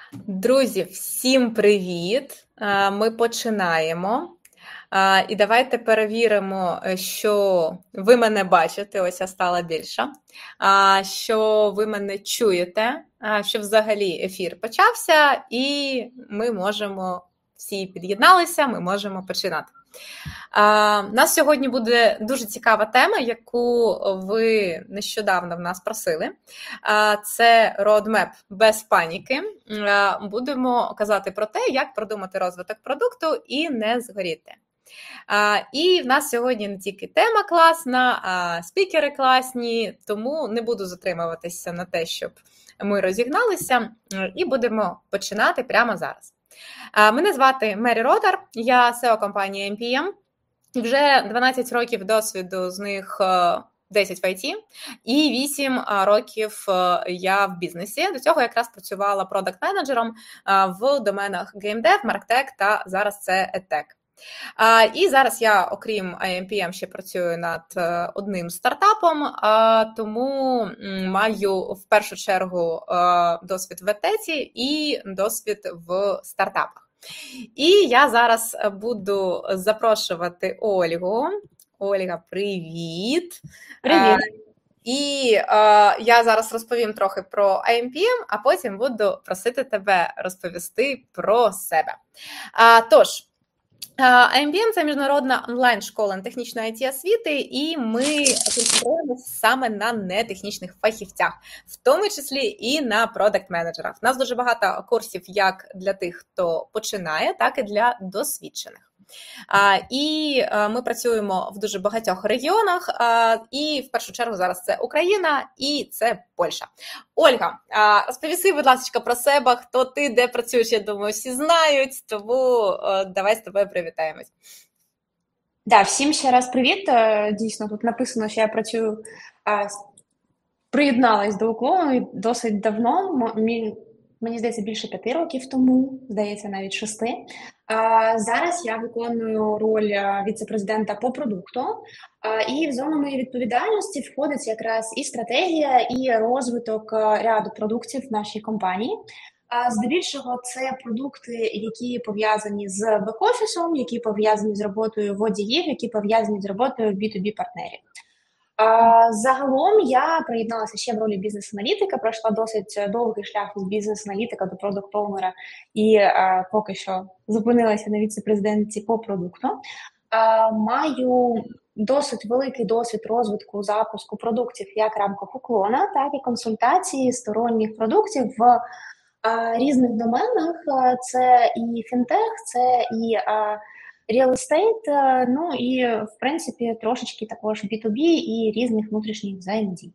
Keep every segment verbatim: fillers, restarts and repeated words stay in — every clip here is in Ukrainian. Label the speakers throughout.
Speaker 1: Друзі, всім привіт! Ми починаємо. І давайте перевіримо, що ви мене бачите, ось я стала більша, що ви мене чуєте, що взагалі ефір почався, і ми можемо, всі під'єдналися, ми можемо починати. У нас сьогодні буде дуже цікава тема, яку ви нещодавно в нас просили. Це roadmap без паніки. Будемо казати про те, як продумати розвиток продукту і не згоріти. І в нас сьогодні не тільки тема класна, а спікери класні, тому не буду затримуватися на те, щоб ми розігналися, і будемо починати прямо зараз. Мене звати Мері Ротар, я сео компанії ем пі ем, вже дванадцять років досвіду, з них десять в ай ті, і вісім років я в бізнесі. До цього якраз працювала продакт-менеджером в доменах геймдев, марктек та зараз це едтек. Uh, і зараз я, окрім ай ем пі ем, ще працюю над uh, одним стартапом, uh, тому маю в першу чергу uh, досвід в едтеці і досвід в стартапах. І я зараз буду запрошувати Ольгу. Ольга, привіт!
Speaker 2: Привіт! Uh,
Speaker 1: і uh, я зараз розповім трохи про ай ем пі ем, а потім буду просити тебе розповісти про себе. Uh, тож, ай ем пі ем – це міжнародна онлайн-школа технічної ай ті-освіти, і ми концентруємося саме на нетехнічних фахівцях, в тому числі і на продакт-менеджерах. У нас дуже багато курсів як для тих, хто починає, так і для досвідчених. Uh, і uh, ми працюємо в дуже багатьох регіонах, uh, і в першу чергу зараз це Україна і це Польща. Ольга, uh, розповіси, будь ласка, про себе, хто ти, де працюєш, я думаю, всі знають, тому uh, давай з тобою привітаємось.
Speaker 2: Да, всім ще раз привіт. Дійсно, тут написано, що я працюю, uh, приєдналась до уклону досить давно, мені здається, більше п'яти років тому, здається, навіть шести. Зараз я виконую роль віце-президента по продукту, і в зону моєї відповідальності входить якраз і стратегія, і розвиток ряду продуктів в нашій компанії. Здебільшого це продукти, які пов'язані з бек-офісом, які пов'язані з роботою водіїв, які пов'язані з роботою бі ту бі партнерів. Загалом я приєдналася ще в ролі бізнес-аналітика, пройшла досить довгий шлях з бізнес-аналітика до продукт-оунера і а, поки що зупинилася на віце-президенті по продукту. А, маю досить великий досвід розвитку запуску продуктів як в рамках уклона, так і консультації сторонніх продуктів в а, різних доменах. Це і фінтех, це і а, real estate, ну і, в принципі, трошечки також бі ту бі і різних внутрішніх взаємодій.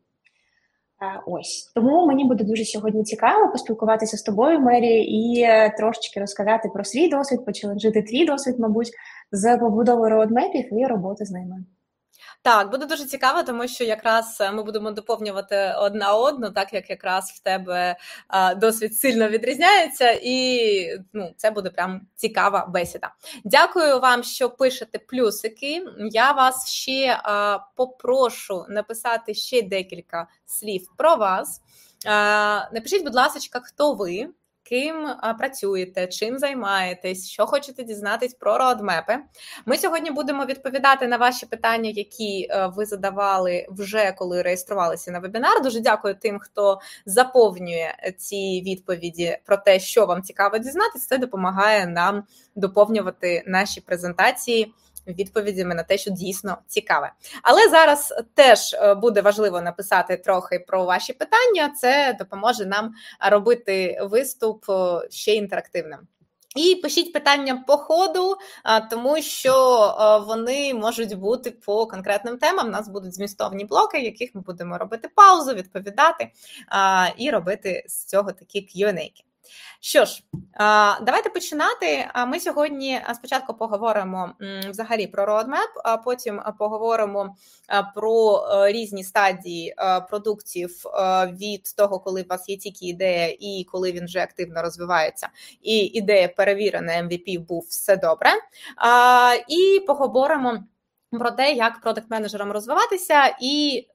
Speaker 2: Ось. Тому мені буде дуже сьогодні цікаво поспілкуватися з тобою, Мері, і трошечки розказати про свій досвід, почеленджити твій досвід, мабуть, з побудови роудмепів і роботи з ними.
Speaker 1: Так, буде дуже цікаво, тому що якраз ми будемо доповнювати одна одну, так як якраз в тебе а, досвід сильно відрізняється, і ну, це буде прям цікава бесіда. Дякую вам, що пишете плюсики. Я вас ще а, попрошу написати ще декілька слів про вас. А, напишіть, будь ласка, хто ви, ким працюєте, чим займаєтесь, що хочете дізнатись про роадмепи. Ми сьогодні будемо відповідати на ваші питання, які ви задавали вже, коли реєструвалися на вебінар. Дуже дякую тим, хто заповнює ці відповіді про те, що вам цікаво дізнатись. Це допомагає нам доповнювати наші презентації відповідями на те, що дійсно цікаве. Але зараз теж буде важливо написати трохи про ваші питання, це допоможе нам робити виступ ще інтерактивним. І пишіть питання по ходу, тому що вони можуть бути по конкретним темам. У нас будуть змістовні блоки, в яких ми будемо робити паузу, відповідати і робити з цього такі к'ю енд ей-ки. Що ж, давайте починати. Ми сьогодні спочатку поговоримо взагалі про roadmap, а потім поговоримо про різні стадії продуктів від того, коли у вас є тільки ідея і коли він вже активно розвивається, і ідея перевірена, ем ві пі був, все добре. І поговоримо про те, як продакт-менеджерам розвиватися і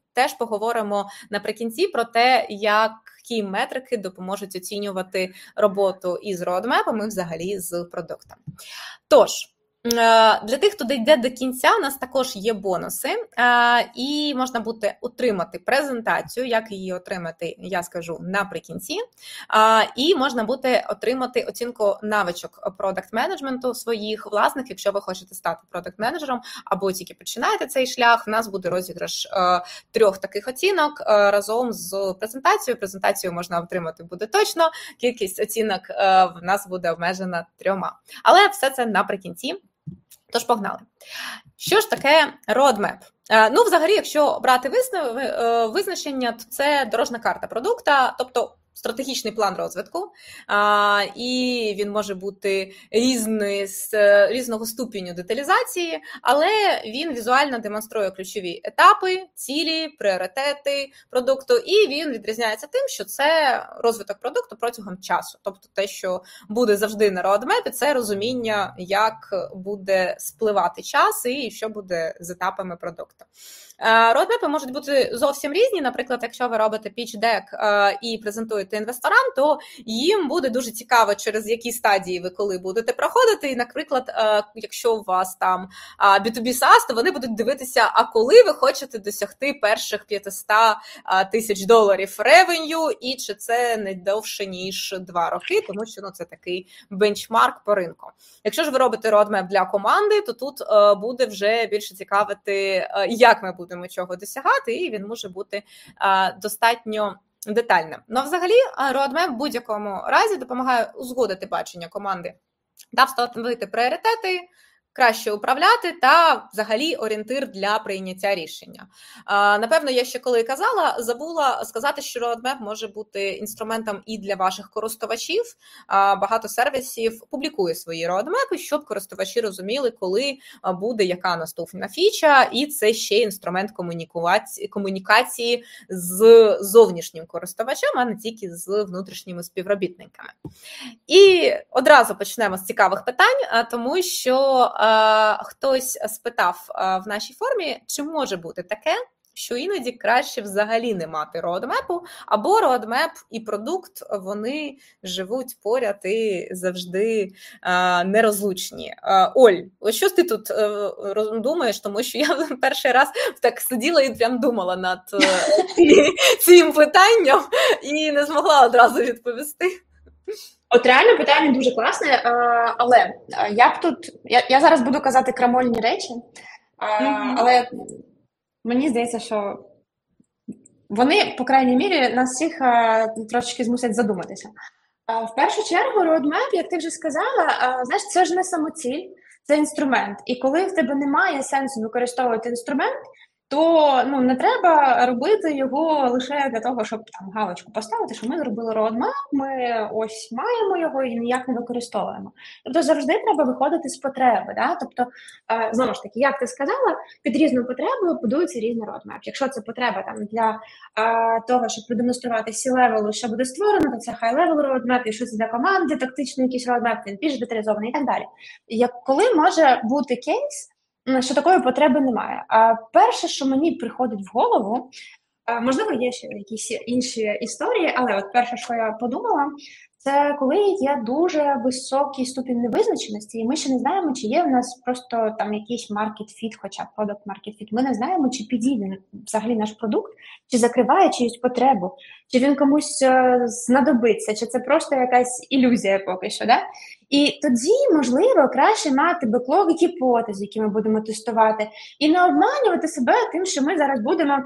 Speaker 1: теж поговоримо наприкінці про те, які метрики допоможуть оцінювати роботу із родмепом і взагалі з продуктом. Тож, для тих, хто дійде до кінця, у нас також є бонуси, і можна буде отримати презентацію, як її отримати, я скажу наприкінці, і можна буде отримати оцінку навичок продакт-менеджменту своїх власних, якщо ви хочете стати продакт-менеджером або тільки починаєте цей шлях, у нас буде розіграш трьох таких оцінок разом з презентацією. Презентацію можна отримати буде точно, кількість оцінок в нас буде обмежена трьома. Але все це наприкінці. Тож погнали. Що ж таке roadmap? Ну, взагалі, якщо брати визначення, то це дорожна карта продукта, тобто стратегічний план розвитку, і він може бути різний, з різного ступеню деталізації, але він візуально демонструє ключові етапи, цілі, пріоритети продукту, і він відрізняється тим, що це розвиток продукту протягом часу. Тобто те, що буде завжди на роадмепі, це розуміння, як буде спливати час і що буде з етапами продукту. Роадмепи можуть бути зовсім різні. Наприклад, якщо ви робите pitch-deck і презентуєте інвесторам, то їм буде дуже цікаво, через які стадії ви коли будете проходити. І, наприклад, якщо у вас там бі ту бі SaaS, то вони будуть дивитися, а коли ви хочете досягти перших п'ятсот тисяч доларів ревеню, і чи це не довше, ніж два роки, тому що ну, це такий бенчмарк по ринку. Якщо ж ви робите roadmap для команди, то тут буде вже більше цікавити, як ми будемо чого досягати, і він може бути а, достатньо детальним. Ну, взагалі, roadmap в будь-якому разі допомагає узгодити бачення команди та встановити пріоритети, краще управляти та взагалі орієнтир для прийняття рішення. Напевно, я ще коли казала, забула сказати, що roadmap може бути інструментом і для ваших користувачів. Багато сервісів публікує свої roadmap, щоб користувачі розуміли, коли буде яка наступна фіча, і це ще інструмент комунікації з зовнішнім користувачем, а не тільки з внутрішніми співробітниками. І одразу почнемо з цікавих питань, тому що хтось спитав в нашій формі, чи може бути таке, що іноді краще взагалі не мати роадмепу, або роадмеп і продукт, вони живуть поряд і завжди а, нерозлучні. А, Оль, ось що ти тут а, думаєш, тому що я перший раз так сиділа і прям думала над цим питанням і не змогла одразу відповісти.
Speaker 2: От реально питання дуже класне, але я б тут, я, я зараз буду казати крамольні речі, mm-hmm. але мені здається, що вони, по крайній мірі, нас всіх трошечки змусять задуматися. В першу чергу, roadmap, як ти вже сказала, знаєш, це ж не самоціль, це інструмент. І коли в тебе немає сенсу використовувати інструмент, то ну, не треба робити його лише для того, щоб там галочку поставити, що ми зробили roadmap, ми ось маємо його і ніяк не використовуємо. Тобто завжди треба виходити з потреби. Да? Тобто, е, знову ж таки, як ти сказала, під різною потребою будується різний roadmap. Якщо це потреба там, для е, того, щоб продемонструвати сі-левелу, що буде створено, то це high-level roadmap, якщо це для команди, тактичний якийсь roadmap, він більш деталізований і так далі. Як, коли може бути кейс, що такої потреби немає. А перше, що мені приходить в голову, можливо, є ще якісь інші історії, але от перше, що я подумала, це коли є дуже високий ступінь невизначеності, і ми ще не знаємо, чи є в нас просто там якийсь market fit, хоча product market fit. Ми не знаємо, чи підійде взагалі наш продукт, чи закриває чиюсь потребу, чи він комусь знадобиться, чи це просто якась ілюзія поки що, да? І тоді, можливо, краще мати беклог гіпотез, які ми будемо тестувати, і не обманювати себе тим, що ми зараз будемо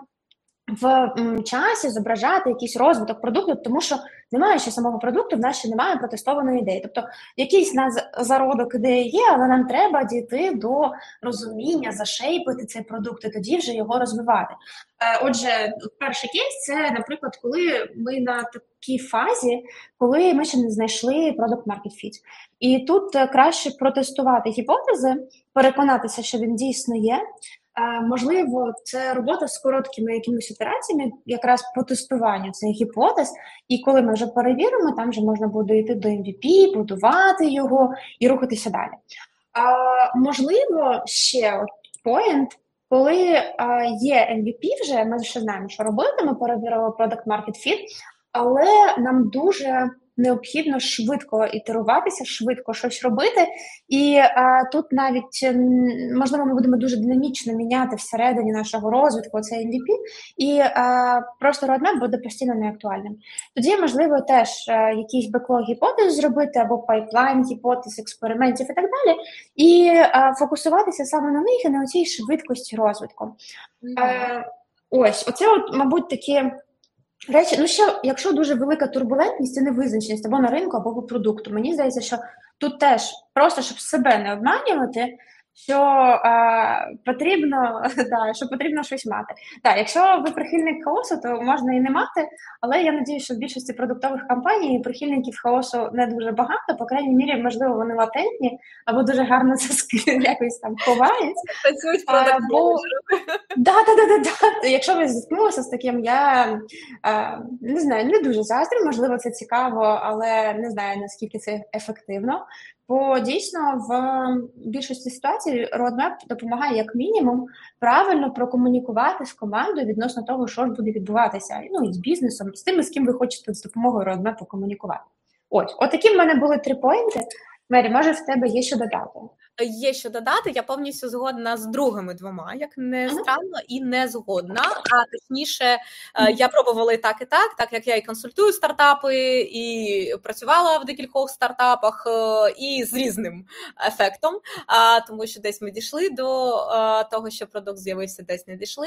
Speaker 2: в часі зображати якийсь розвиток продукту, тому що немає ще самого продукту, в нас ще немає протестованої ідеї. Тобто якийсь нас зародок ідеї є, але нам треба дійти до розуміння, зашейпити цей продукт і тоді вже його розвивати. Отже, перший кейс – це, наприклад, коли ми на такій фазі, коли ми ще не знайшли product market fit. І тут краще протестувати гіпотези, переконатися, що він дійсно є. Можливо, це робота з короткими якимись операціями, якраз по тестуванню цих гіпотез, і коли ми вже перевіримо, там вже можна буде йти до ем ві пі, будувати його і рухатися далі. А, можливо, ще от point, коли а, є ем ві пі вже, ми ще знаємо, що робити, ми перевірили Product Market Fit, але нам дуже необхідно швидко ітеруватися, швидко щось робити, і а, тут навіть, можливо, ми будемо дуже динамічно міняти всередині нашого розвитку цей ем ві пі, і а, просто roadmap буде постійно неактуальним. Тоді, можливо, теж а, якийсь беклог гіпотез зробити, або пайплайн гіпотез, експериментів і так далі, і а, фокусуватися саме на них і на цій швидкості розвитку. Mm-hmm. А, ось, оце, от, мабуть, такі речі, ну ще, якщо дуже велика турбулентність і невизначеність або на ринку, або по продукту, мені здається, що тут теж просто, щоб себе не обманювати, що а, потрібно, да, що потрібно щось мати. Так, якщо ви прихильник хаосу, то можна і не мати, але я надію, що в більшості продуктових компаній прихильників хаосу не дуже багато, по крайній мірі, можливо, вони латентні, або дуже гарно це якось там ховають.
Speaker 1: Працюють продакт-менеджерами.
Speaker 2: Да, да, да, да, да. Якщо ви зіткнулися з таким, я а, не знаю, не дуже заздрю, можливо, це цікаво, але не знаю, наскільки це ефективно. Бо дійсно в більшості ситуацій roadmap допомагає як мінімум правильно прокомунікувати з командою відносно того, що ж буде відбуватися, ну і з бізнесом, з тими, з ким ви хочете з допомогою roadmap комунікувати. Ось, отакі в мене були три поінти. Мері, може в тебе є що додати?
Speaker 1: Є що додати, я повністю згодна з другими двома, як не странно, і не згодна, а точніше, я пробувала і так, і так, так як я і консультую стартапи, і працювала в декількох стартапах, і з різним ефектом, тому що десь ми дійшли до того, що продукт з'явився, десь не дійшли.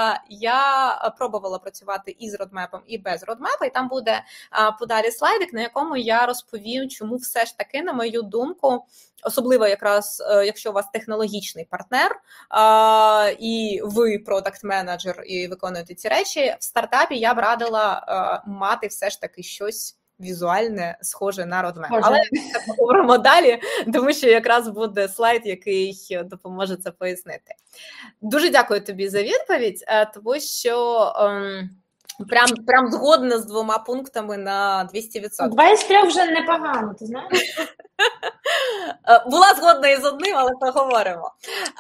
Speaker 1: Я пробувала працювати і з родмепом, і без родмепа, і там буде подалі слайдик, на якому я розповім, чому все ж таки, на мою думку, особливо якраз, якщо у вас технологічний партнер а, і ви продакт-менеджер і виконуєте ці речі, в стартапі я б радила а, мати все ж таки щось візуальне, схоже на родмеп. Але це поговоримо далі, тому що якраз буде слайд, який допоможе це пояснити. Дуже дякую тобі за відповідь, тому що... Ем, Прям, прям згодна з двома пунктами на двісті відсотків.
Speaker 2: Два із трьох вже непогано, ти знаєш?
Speaker 1: Була згодна і з одним, але поговоримо.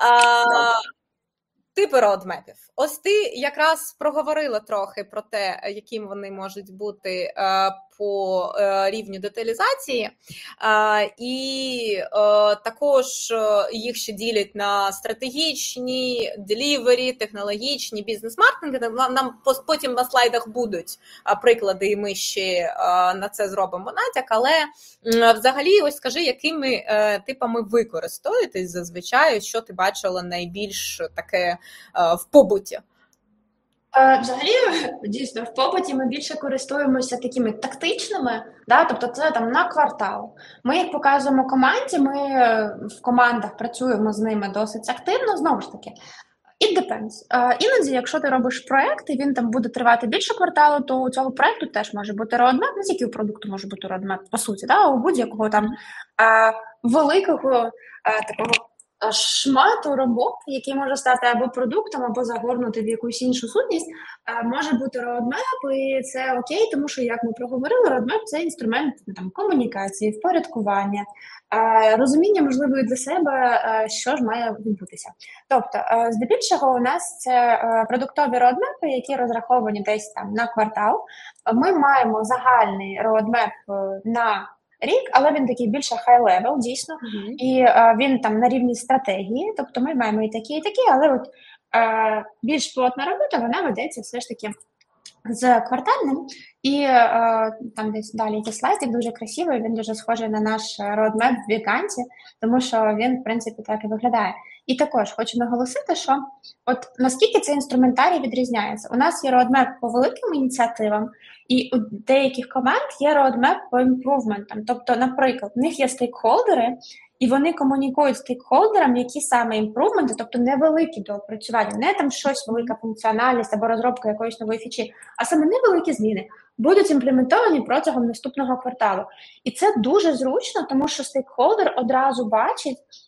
Speaker 1: А, типи родмепів. Ось ти якраз проговорила трохи про те, яким вони можуть бути а, по а, рівню деталізації, а, і а, також їх ще ділять на стратегічні, делівері, технологічні, бізнес-маркетинги. Нам потім на слайдах будуть а, приклади, і ми ще а, на це зробимо натяк, але а, взагалі, ось скажи, якими а, типами ви користуєтесь зазвичай, що ти бачила найбільш таке а, в побуті?
Speaker 2: Взагалі, дійсно, в побуті ми більше користуємося такими тактичними, да, тобто це там на квартал. Ми, як показуємо команді, ми в командах працюємо з ними досить активно, знову ж таки. It depends. Uh, іноді, якщо ти робиш проєкт, і він там буде тривати більше кварталу, то у цього проєкту теж може бути roadmap, не тільки у продукту може бути roadmap, по суті, да, у будь-якого там uh, великого uh, такого шмату роботи, який може стати або продуктом, або загорнути в якусь іншу сутність, може бути roadmap, і це окей, тому що, як ми проговорили, roadmap – це інструмент там, комунікації, впорядкування, розуміння, можливо, і для себе, що ж має відбутися. Тобто, здебільшого у нас це продуктові roadmap, які розраховані десь там на квартал. Ми маємо загальний roadmap на рік, але він такий більше high-level, дійсно, mm-hmm. і а, він там на рівні стратегії, тобто ми маємо і такі, і такі, але от а, більш плотна робота, вона ведеться все ж таки з квартальним, і а, там десь далі цей слайдик дуже красивий, він дуже схожий на наш roadmap в Віканті, тому що він, в принципі, так і виглядає. І також хочу наголосити, що от наскільки цей інструментарій відрізняється. У нас є roadmap по великим ініціативам, і у деяких команд є roadmap по імпрувментам. Тобто, наприклад, в них є стейкхолдери, і вони комунікують з стейкхолдерам, які саме імпрувменти, тобто невеликі доопрацювання, не там щось, велика функціональність або розробка якоїсь нової фічі, а саме невеликі зміни будуть імплементовані протягом наступного кварталу. І це дуже зручно, тому що стейкхолдер одразу бачить,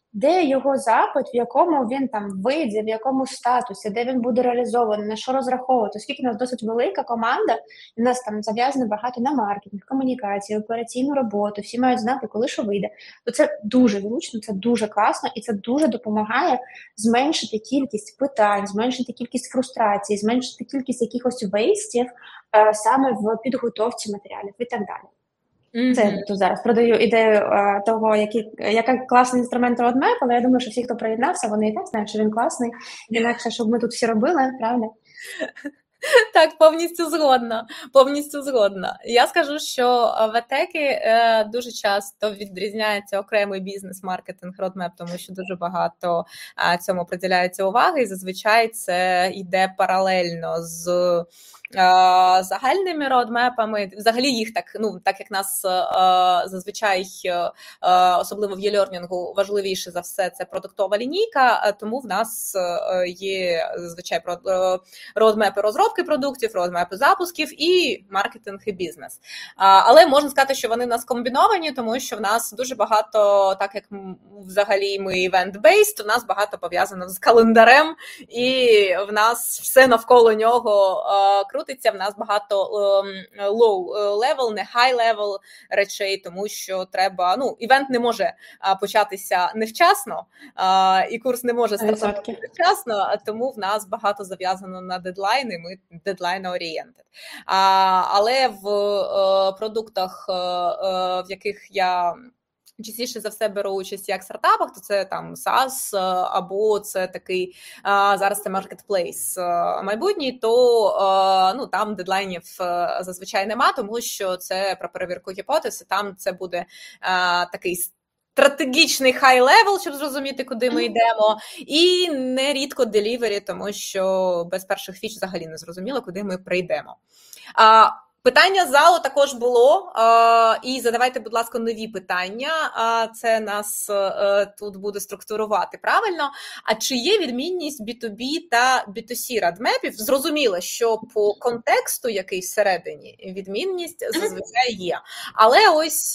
Speaker 2: де його запит, в якому він там вийде, в якому статусі, де він буде реалізований, на що розраховувати. Оскільки у нас досить велика команда, і у нас там зав'язано багато на маркетинг, комунікації, операційну роботу, всі мають знати, коли що вийде. То це дуже зручно, це дуже класно, і це дуже допомагає зменшити кількість питань, зменшити кількість фрустрацій, зменшити кількість якихось вейстів е, саме в підготовці матеріалів і так далі. Mm-hmm. Це я тут зараз продаю ідею а, того, які, яка класний інструмент Roadmap, але я думаю, що всі, хто приєднався, вони і так знають, що він класний, інакше, щоб ми тут всі робили, правда?
Speaker 1: Так, повністю згодна, повністю згодна. Я скажу, що в ЕТЕКі е, дуже часто відрізняється окремий бізнес-маркетинг Roadmap, тому що дуже багато е, цьому приділяється уваги, і зазвичай це йде паралельно з е, загальними родмепами. Взагалі їх так, ну, так як нас е, зазвичай, е, особливо в e-learning, важливіше за все це продуктова лінійка, тому в нас е, є зазвичай родмепи розробки продуктів, родмепи запусків і маркетинг і бізнес. А, але можна сказати, що вони в нас комбіновані, тому що в нас дуже багато, так як взагалі ми event-based, у нас багато пов'язано з календарем, і в нас все навколо нього а, крутиться, в нас багато а, low level, не high level речей, тому що треба, ну, івент не може а, початися невчасно, а, і курс не може стартувати невчасно, тому в нас багато зав'язано на дедлайни, ми дедлайн-орієнтед. Але в е, продуктах, е, в яких я частіше за все беру участь як в стартапах, то це там SaaS, або це такий, зараз це маркетплейс майбутній, то ну, там дедлайнів зазвичай нема, тому що це про перевірку гіпотез, і там це буде такий стратегічний хай-левел, щоб зрозуміти, куди ми йдемо, і нерідко делівері, тому що без перших фіч взагалі не зрозуміло, куди ми прийдемо. А, питання з залу також було, а, і задавайте, будь ласка, нові питання, а, це нас а, тут буде структурувати правильно. А чи є відмінність бі ту бі та бі ту сі радмепів? Зрозуміло, що по контексту, який всередині, відмінність зазвичай є. Але ось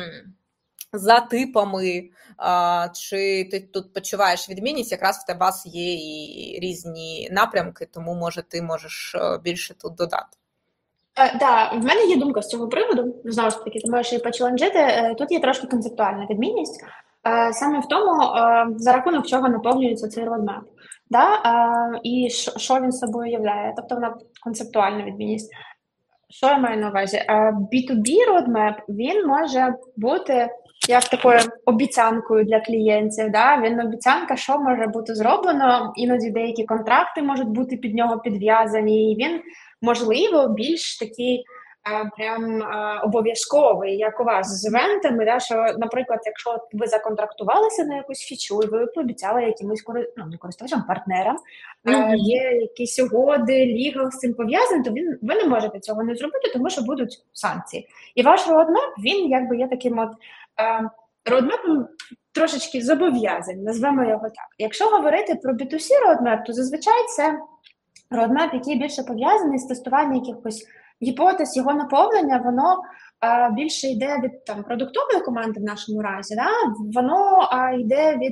Speaker 1: за типами, а, чи ти тут почуваєш відмінність, якраз в вас є і різні напрямки, тому, може, ти можеш більше тут додати.
Speaker 2: Так, uh, да, в мене є думка з цього приводу, знову ж таки, ти можеш її почеленджити. Тут є трошки концептуальна відмінність, uh, саме в тому, uh, за рахунок чого наповнюється цей roadmap, да? uh, і що він собою являє, тобто вона концептуальна відмінність. Що я маю на увазі? бі ту бі roadmap, він може бути як такою обіцянкою для клієнтів, да? Він обіцянка, що може бути зроблено, іноді деякі контракти можуть бути під нього підв'язані, і він, можливо, більш такий а, прям а, обов'язковий, як у вас з івентами, да? Що, наприклад, якщо ви законтрактувалися на якусь фічу, і ви пообіцяли якимось ну, не користувачам, партнерам, mm-hmm. а, є якісь угоди, лігал з цим пов'язані, то він, ви не можете цього не зробити, тому що будуть санкції. І ваш roadmap, він якби є таким от роудмепом трошечки зобов'язань, назвемо його так. Якщо говорити про бі ту сі roadmap, то зазвичай це roadmap, який більше пов'язаний з тестуванням якихось гіпотез, його наповнення, воно а, більше йде від там, продуктової команди в нашому разі, да? Воно а, йде від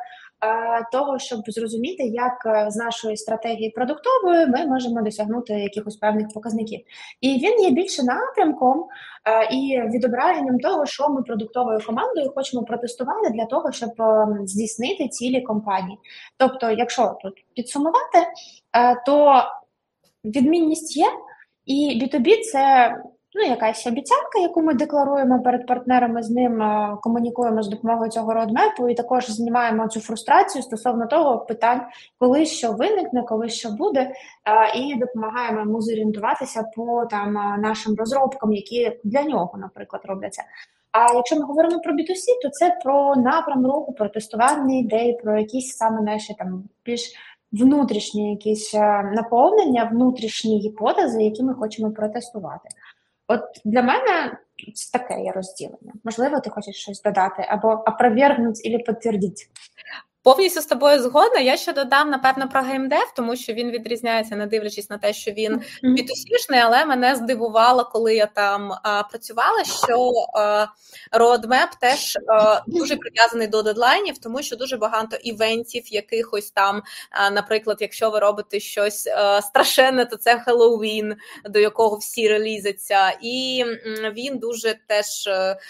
Speaker 2: а, того, щоб зрозуміти, як з нашої стратегії продуктової ми можемо досягнути якихось певних показників. І він є більше напрямком а, і відображенням того, що ми продуктовою командою хочемо протестувати для того, щоб а, здійснити цілі компанії. Тобто, якщо тут підсумувати, а, то відмінність є, і бі ту бі – це ну, якась обіцянка, яку ми декларуємо перед партнерами, з ним комунікуємо з допомогою цього родмепу і також знімаємо цю фрустрацію стосовно того питань, коли що виникне, коли що буде, і допомагаємо йому зорієнтуватися по там, нашим розробкам, які для нього, наприклад, робляться. А якщо ми говоримо про бі ту сі, то це про напрям руху, про тестування ідей, про якісь саме наші там більш внутрішні якісь наповнення, внутрішні гіпотези, які ми хочемо протестувати. От для мене це таке є розділення. Можливо, ти хочеш щось додати або опровергнути, або підтвердити.
Speaker 1: Повністю з тобою згодна. Я ще додам, напевно, про геймдев, тому що він відрізняється, не дивлячись на те, що він бі ту сі-шний, але мене здивувало, коли я там а, працювала, що а, roadmap теж а, дуже прив'язаний до дедлайнів, тому що дуже багато івентів, якихось там, а, наприклад, якщо ви робите щось а, страшенне, то це Хеллоуін, до якого всі релізаться, і м, він дуже теж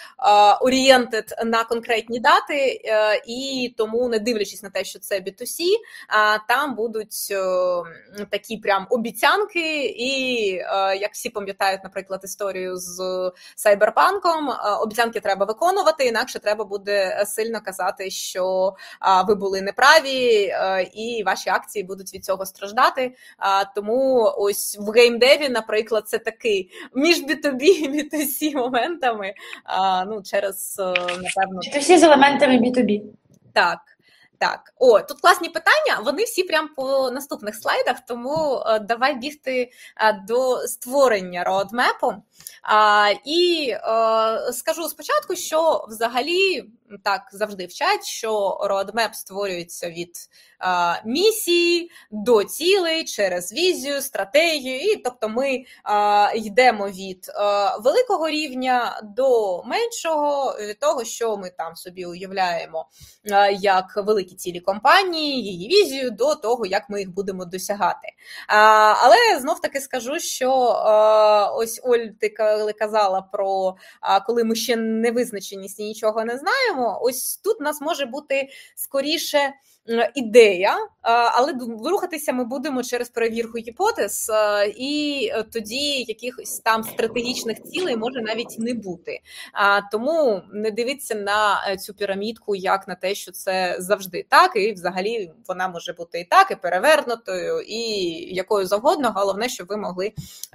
Speaker 1: орієнтед на конкретні дати, а, і тому не дивлячись на те, що це бі ту сі, а там будуть о, такі прям обіцянки, і о, як всі пам'ятають, наприклад, історію з Сайберпанком, обіцянки треба виконувати, інакше треба буде сильно казати, що а, ви були неправі, а, і ваші акції будуть від цього страждати. А, тому ось в геймдеві, наприклад, це такий між бі ту бі і бі ту сі моментами, а, ну, через, напевно...
Speaker 2: бі ту сі з елементами бі ту бі.
Speaker 1: Так. Так, о, тут класні питання, вони всі прямо по наступних слайдах, тому е, давай бігти е, до створення роадмепу. А, і е, скажу спочатку, що взагалі так завжди вчать, що роадмеп створюється від е, місії до цілей через візію, стратегію, і тобто ми е, йдемо від е, великого рівня до меншого, від того, що ми там собі уявляємо е, як великі цілі компанії, її візію, до того, як ми їх будемо досягати. А, але знов-таки скажу, що а, ось Оль, ти казала про а, коли ми ще не визначеність і нічого не знаємо, ось тут у нас може бути скоріше ідея, але рухатися ми будемо через перевірку гіпотез, і тоді якихось там стратегічних цілей може навіть не бути. Тому не дивіться на цю пірамідку як на те, що це завжди так, і взагалі вона може бути і так, і перевернутою, і якою завгодно, головне, щоб ви могли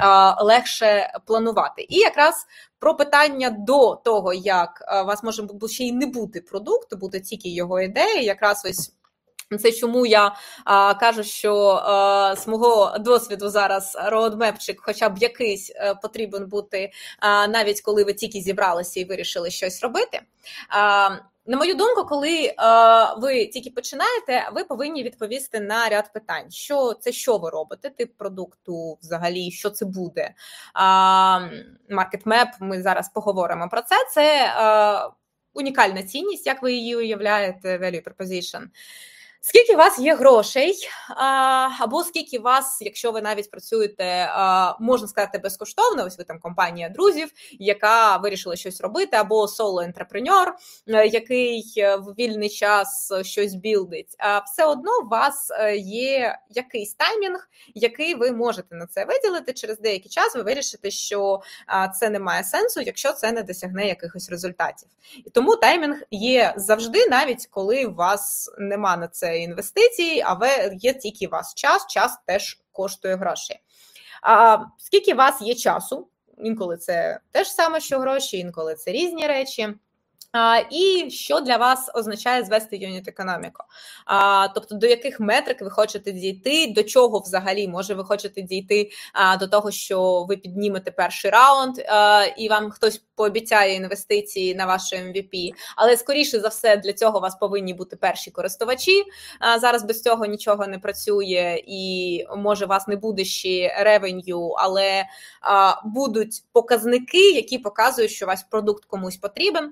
Speaker 1: легше планувати. І якраз про питання до того, як у вас може ще й не бути продукту, бути тільки його ідеї, якраз ось це чому я а, кажу, що а, з мого досвіду зараз роадмепчик хоча б якийсь а, потрібен бути, а, навіть коли ви тільки зібралися і вирішили щось робити. А, на мою думку, коли а, ви тільки починаєте, ви повинні відповісти на ряд питань. Що це, що ви робите, тип продукту взагалі, що це буде. Маркетмеп, ми зараз поговоримо про це. Це а, унікальна цінність, як ви її уявляєте, value proposition. Скільки у вас є грошей, або скільки у вас, якщо ви навіть працюєте, можна сказати, безкоштовно, ось ви там компанія друзів, яка вирішила щось робити, або соло-ентрепренер, який в вільний час щось білдить, а все одно у вас є якийсь таймінг, який ви можете на це виділити, через деякий час ви вирішите, що це не має сенсу, якщо це не досягне якихось результатів. І тому таймінг є завжди, навіть коли у вас нема на це інвестицій, але є тільки у вас час, час теж коштує гроші. А скільки у вас є часу? Інколи це теж саме, що гроші, інколи це різні речі. А, і що для вас означає звести юніт-економіку? А, тобто, до яких метрик ви хочете дійти, до чого взагалі, може ви хочете дійти а, до того, що ви піднімете перший раунд, а, і вам хтось пообіцяє інвестиції на вашу ем ві пі, але скоріше за все для цього у вас повинні бути перші користувачі. А, зараз без цього нічого не працює і може у вас не буде ще ревеню, але а, будуть показники, які показують, що ваш продукт комусь потрібен.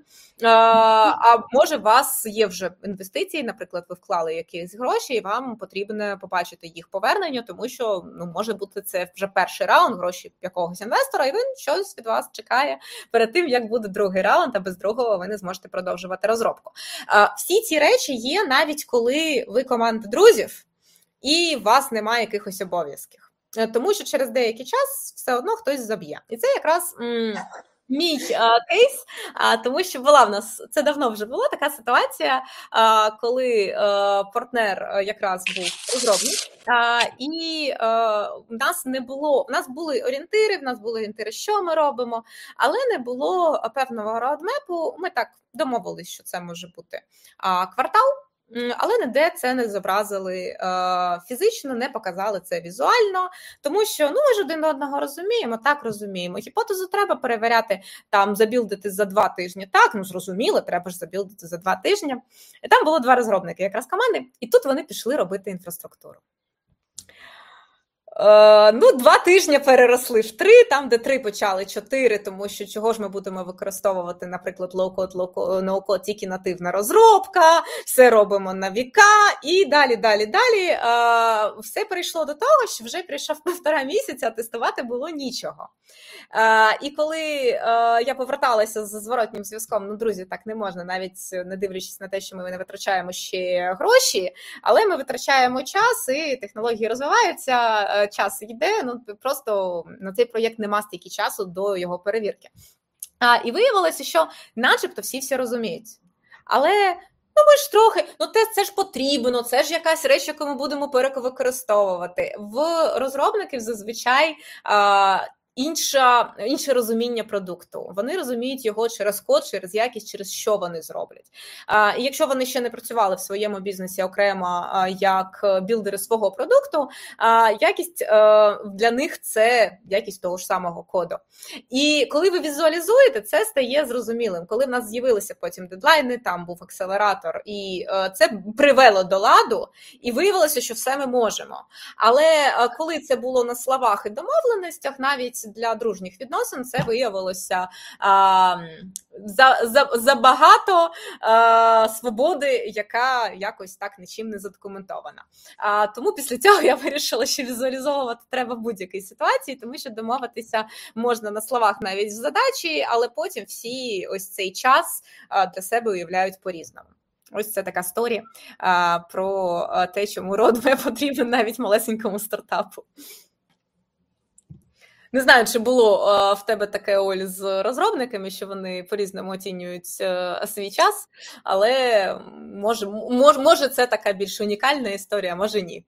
Speaker 1: А може у вас є вже інвестиції, наприклад, ви вклали якісь гроші, і вам потрібно побачити їх повернення, тому що ну, може бути це вже перший раунд, гроші якогось інвестора, і він щось від вас чекає перед тим, як буде другий раунд, а без другого ви не зможете продовжувати розробку. Всі ці речі є навіть коли ви команда друзів, і у вас немає якихось обов'язків. Тому що через деякий час все одно хтось заб'є. І це якраз... М- Мій а, кейс, а, тому що була в нас, це давно вже була така ситуація, а, коли а, партнер якраз був розробник, а, і а, в нас не було, в нас були орієнтири, в нас були орієнтири, що ми робимо, але не було певного роадмепу. Ми так домовились, що це може бути а, квартал, але ніде це не зобразили е, фізично, не показали це візуально, тому що, ну, ми ж один одного розуміємо, так розуміємо. Гіпотезу треба перевіряти, там, забілдити за два тижні, так, ну, зрозуміло, треба ж забілдити за два тижні. І там було два розробники, якраз команди, і тут вони пішли робити інфраструктуру. Uh, ну, два тижні переросли в три, там, де три почали чотири, тому що чого ж ми будемо використовувати, наприклад, лоу-код, ноу-код, тільки нативна розробка, все робимо на віка, і далі, далі, далі. Uh, все перейшло до того, що вже прийшов півтора місяця, а тестувати було нічого. Uh, і коли uh, я поверталася з зворотнім зв'язком, ну, друзі, так не можна, навіть не дивлячись на те, що ми не витрачаємо ще гроші, але ми витрачаємо час, і технології розвиваються, час йде, ну просто на цей проєкт нема стільки часу до його перевірки. А, і виявилося, що начебто всі все розуміють. Але, ну ми ж трохи, ну те, це ж потрібно, це ж якась реч, яку ми будемо перевикористовувати. В розробників зазвичай а, інша, інше розуміння продукту. Вони розуміють його через код, через якість, через що вони зроблять. А, і якщо вони ще не працювали в своєму бізнесі окремо а, як білдери свого продукту, а, якість а, для них це якість того ж самого коду. І коли ви візуалізуєте, це стає зрозумілим. Коли в нас з'явилися потім дедлайни, там був акселератор, і а, це привело до ладу, і виявилося, що все ми можемо. Але а, коли це було на словах і домовленостях, навіть для дружніх відносин це виявилося а, за, за, забагато а, свободи, яка якось так нічим не задокументована. А, тому після цього я вирішила, що візуалізовувати треба в будь-якій ситуації, тому що домовитися можна на словах навіть в задачі, але потім всі ось цей час а, для себе уявляють по-різному. Ось це така сторі а, про те, чому родмеп потрібен навіть малесенькому стартапу. Не знаю, чи було а, в тебе таке, Оль, з розробниками, що вони по-різному оцінюють а, свій час, але може, може, може це така більш унікальна історія, може ні.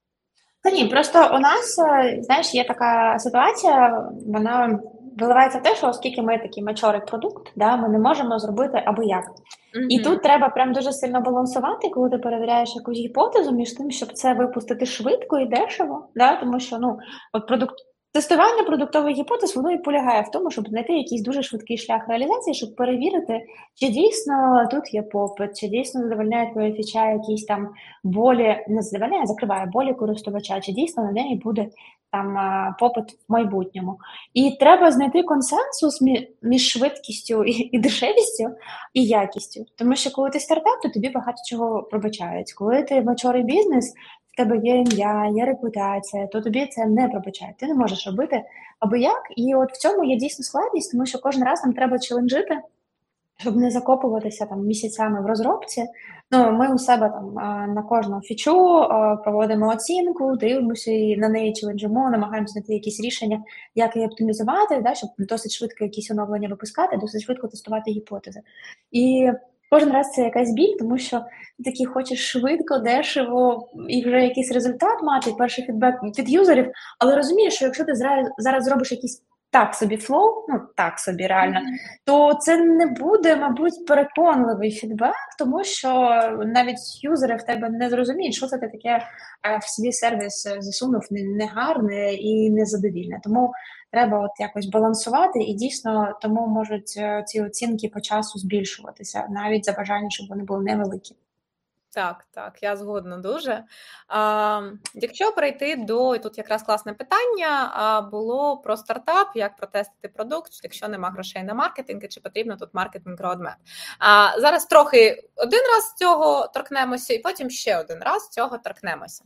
Speaker 2: Та ні, просто у нас, знаєш, є така ситуація, вона виливається в те, що оскільки ми такий мачорий продукт, да, ми не можемо зробити або як. Mm-hmm. І тут треба прям дуже сильно балансувати, коли ти перевіряєш якусь гіпотезу між тим, щоб це випустити швидко і дешево, да, тому що, ну, от продукт тестування продуктових гіпотез, воно і полягає в тому, щоб знайти якийсь дуже швидкий шлях реалізації, щоб перевірити, чи дійсно тут є попит, чи дійсно задовольняє твоя фіча якісь там болі, не задовольняє, закриває болі користувача, чи дійсно на неї буде там попит в майбутньому. І треба знайти консенсус між швидкістю і, і дешевістю, і якістю. Тому що коли ти стартап, то тобі багато чого пробачають. Коли ти мачорий бізнес, в тебе є ім'я, є репутація, то тобі це не пробачають. Ти не можеш робити аби як. І от в цьому є дійсно складність, тому що кожен раз нам треба челенджити, щоб не закопуватися там місяцями в розробці. Ну, ми у себе там на кожну фічу проводимо оцінку, дивимося і на неї челенджимо, намагаємося знайти якісь рішення, як її оптимізувати, да, щоб досить швидко якісь оновлення випускати, досить швидко тестувати гіпотези. І кожен раз це якась біль, тому що ти такий хочеш швидко, дешево і вже якийсь результат мати, перший фідбек від юзерів, але розумієш, що якщо ти зараз, зараз зробиш якийсь так собі флоу, ну так собі реально, mm-hmm. то це не буде, мабуть, переконливий фідбек, тому що навіть юзери в тебе не зрозуміють, що це ти таке в свій сервіс засунув негарне і незадовільне. Тому треба от якось балансувати, і дійсно тому можуть ці оцінки по часу збільшуватися, навіть за бажання, щоб вони були невеликі.
Speaker 1: Так, так, я згодна дуже. А, якщо перейти до, і тут якраз класне питання, а, було про стартап, як протестити продукт, якщо нема грошей на маркетинг, чи потрібно тут маркетинг roadmap. А, зараз трохи один раз цього торкнемося, і потім ще один раз цього торкнемося.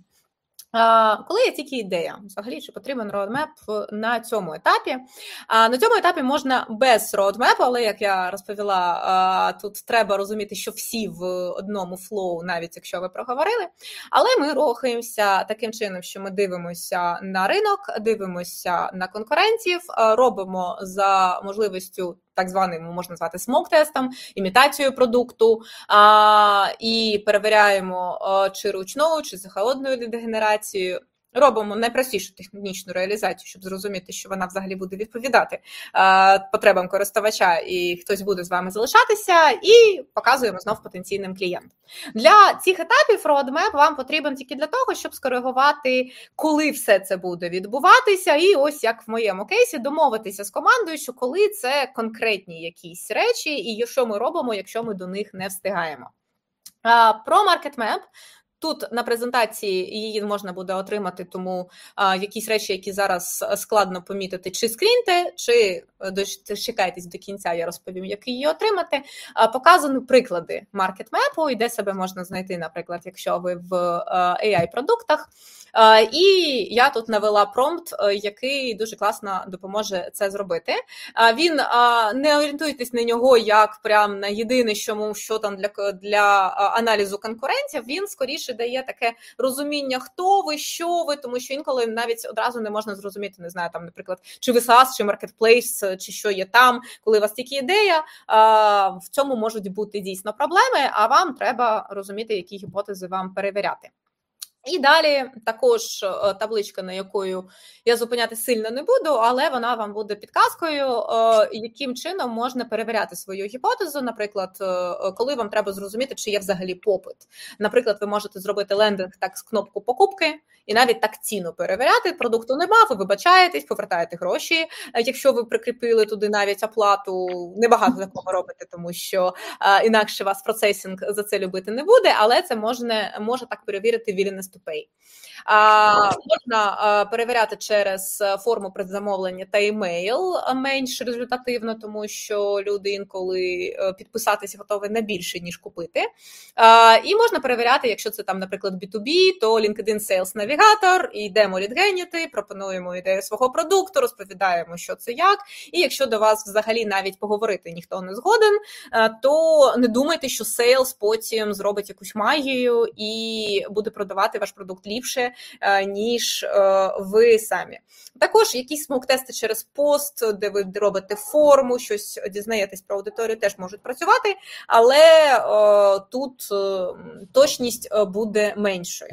Speaker 1: Коли є тільки ідея, взагалі, чи потрібен роудмеп на цьому етапі. На цьому етапі можна без роудмепу, але, як я розповіла, тут треба розуміти, що всі в одному флоу, навіть якщо ви проговорили. Але ми рухаємося таким чином, що ми дивимося на ринок, дивимося на конкурентів, робимо за можливістю так званим, можна назвати смок-тестом, імітацією продукту, а, і перевіряємо, а, чи ручною, чи за холодною лідогенерацією. робимо найпростішу технічну реалізацію, щоб зрозуміти, що вона взагалі буде відповідати е, потребам користувача, і хтось буде з вами залишатися, і показуємо знов потенційним клієнтам. Для цих етапів roadmap вам потрібен тільки для того, щоб скоригувати, коли все це буде відбуватися, і ось як в моєму кейсі домовитися з командою, що коли це конкретні якісь речі, і що ми робимо, якщо ми до них не встигаємо. Е, про MarketMap. Тут на презентації її можна буде отримати, тому а, якісь речі, які зараз складно помітити, чи скріньте, чи дочекайтесь до кінця, я розповім, як її отримати. А, показані приклади маркетмепу, і де себе можна знайти, наприклад, якщо ви в а, ей ай-продуктах. А, і я тут навела промпт, який дуже класно допоможе це зробити. А, він, а, не орієнтуйтесь на нього як прям на єдине, що, що там для, для аналізу конкурентів, він скоріше дає таке розуміння, хто ви, що ви, тому що інколи навіть одразу не можна зрозуміти, не знаю, там, наприклад, чи ви SaaS, чи Marketplace, чи що є там, коли у вас тільки ідея, в цьому можуть бути дійсно проблеми, а вам треба розуміти, які гіпотези вам перевіряти. І далі також табличка, на якою я зупиняти сильно не буду, але вона вам буде підказкою, яким чином можна перевіряти свою гіпотезу, наприклад, коли вам треба зрозуміти, чи є взагалі попит. Наприклад, ви можете зробити лендинг так з кнопку покупки, і навіть так ціну перевіряти, продукту нема, ви вибачаєтесь, повертаєте гроші, якщо ви прикріпили туди навіть оплату, небагато такого робите, тому що інакше вас процесінг за це любити не буде, але це можна, може так перевірити willingness to pay. А, можна а, перевіряти через форму предзамовлення та емейл менш результативно, тому що люди інколи підписатися готові на більше, ніж купити. А, і можна перевіряти, якщо це там, наприклад, бі ту бі, то LinkedIn Sales Navigator, і йдемо лідгеніти, пропонуємо ідею свого продукту, розповідаємо, що це як. І якщо до вас взагалі навіть поговорити ніхто не згоден, то не думайте, що Sales потім зробить якусь магію і буде продавати ваш продукт ліпше, ніж ви самі. Також якісь смок-тести через пост, де ви робите форму, щось дізнаєтесь про аудиторію, теж можуть працювати, але тут точність буде меншою.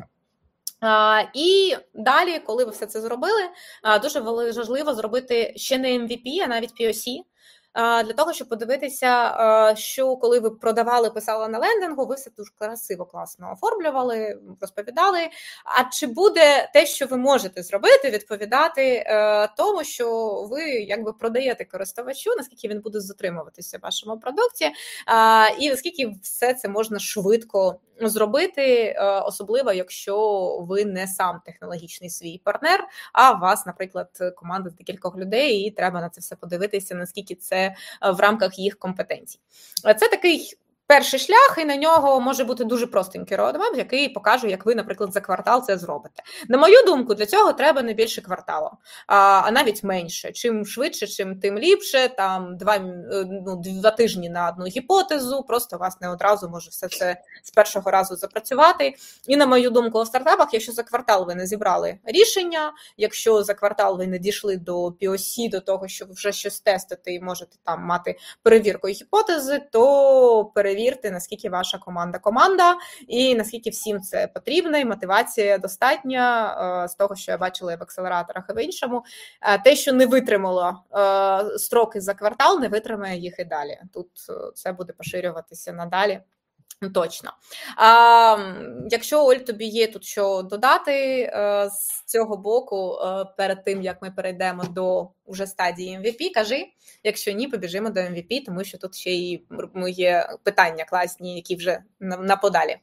Speaker 1: І далі, коли ви все це зробили, дуже важливо зробити ще не ем ві пі, а навіть пі о сі, для того, щоб подивитися, що коли ви продавали, писали на лендингу, ви все дуже красиво, класно оформлювали, розповідали. А чи буде те, що ви можете зробити, відповідати тому, що ви якби продаєте користувачу, наскільки він буде затримуватися в вашому продукті, і наскільки все це можна швидко зробити, особливо, якщо ви не сам технологічний свій партнер, а у вас, наприклад, команда з декількох людей, і треба на це все подивитися, наскільки це в рамках їх компетенцій. Це такий перший шлях, і на нього може бути дуже простенький roadmap, який покаже, як ви, наприклад, за квартал це зробите. На мою думку, для цього треба не більше кварталу, а навіть менше. Чим швидше, чим тим ліпше, там два, ну, два тижні на одну гіпотезу, просто у вас не одразу може все це з першого разу запрацювати. І на мою думку, у стартапах, якщо за квартал ви не зібрали рішення, якщо за квартал ви не дійшли до пі о сі, до того, що ви вже щось тестите і можете там мати перевірку і гіпотези, то перевірте, Вірте, наскільки ваша команда команда, і наскільки всім це потрібно, і мотивація достатня з того, що я бачила і в акселераторах, і в іншому. Те, що не витримало строки за квартал, не витримає їх і далі. Тут це буде поширюватися надалі. Точно. А, якщо, Оль, тобі є тут що додати а, з цього боку, а, перед тим, як ми перейдемо до уже стадії ем ві пі, кажи. Якщо ні, побіжимо до ем ві пі, тому що тут ще і є питання класні, які вже на, на подалі.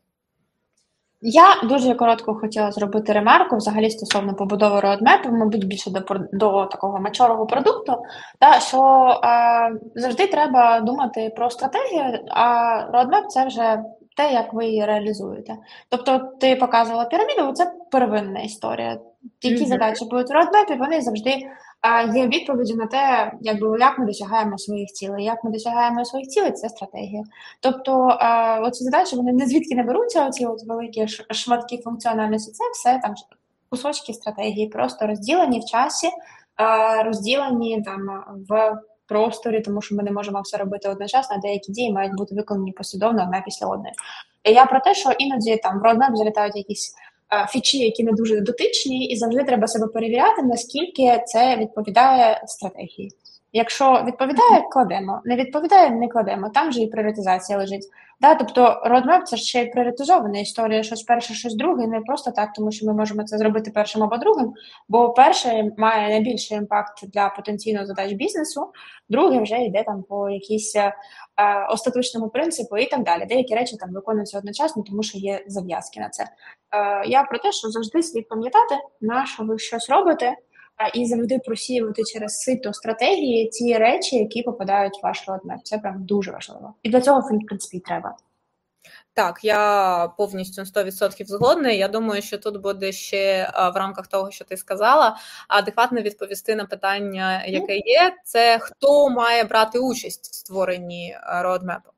Speaker 2: Я дуже коротко хотіла зробити ремарку взагалі стосовно побудови роадмепу, мабуть, більше до, до такого мачорого продукту, та, що е, завжди треба думати про стратегію, а роадмеп – це вже те, як ви її реалізуєте. Тобто ти показувала піраміду, це первинна історія. Які mm-hmm. задачі будуть в роадмепі, вони завжди е, є відповіді на те, якби, як ми досягаємо своїх цілей. Як ми досягаємо своїх цілей – це стратегія. Тобто е, оці задачі, вони не звідки не беруться, оці от великі шматки функціональності, це все там кусочки стратегії, просто розділені в часі, е, розділені там в просторі, тому що ми не можемо все робити одночасно, а деякі дії мають бути виконані послідовно одна після одної. І я про те, що іноді там в roadmap залітають якісь фічі, які не дуже дотичні, і завжди треба себе перевіряти, наскільки це відповідає стратегії. Якщо відповідає, кладемо. Не відповідає, не кладемо. Там же і пріоритизація лежить. Да, тобто roadmap – це ще й пріоритизована історія, щось перше, щось друге, не просто так, тому що ми можемо це зробити першим або другим, бо перше має найбільший імпакт для потенційно задач бізнесу, друге вже йде там по якійсь е, остаточному принципу і так далі. Деякі речі там виконуються одночасно, тому що є зав'язки на це. Е, я про те, що завжди слід пам'ятати, на що ви щось робите, і завжди просіювати через сито стратегії ті речі, які попадають в ваш roadmap. Це прям дуже важливо. І для цього, в принципі, треба.
Speaker 1: Так, я повністю сто відсотків згодна. Я думаю, що тут буде ще в рамках того, що ти сказала, адекватно відповісти на питання, яке є. Це хто має брати участь в створенні roadmap?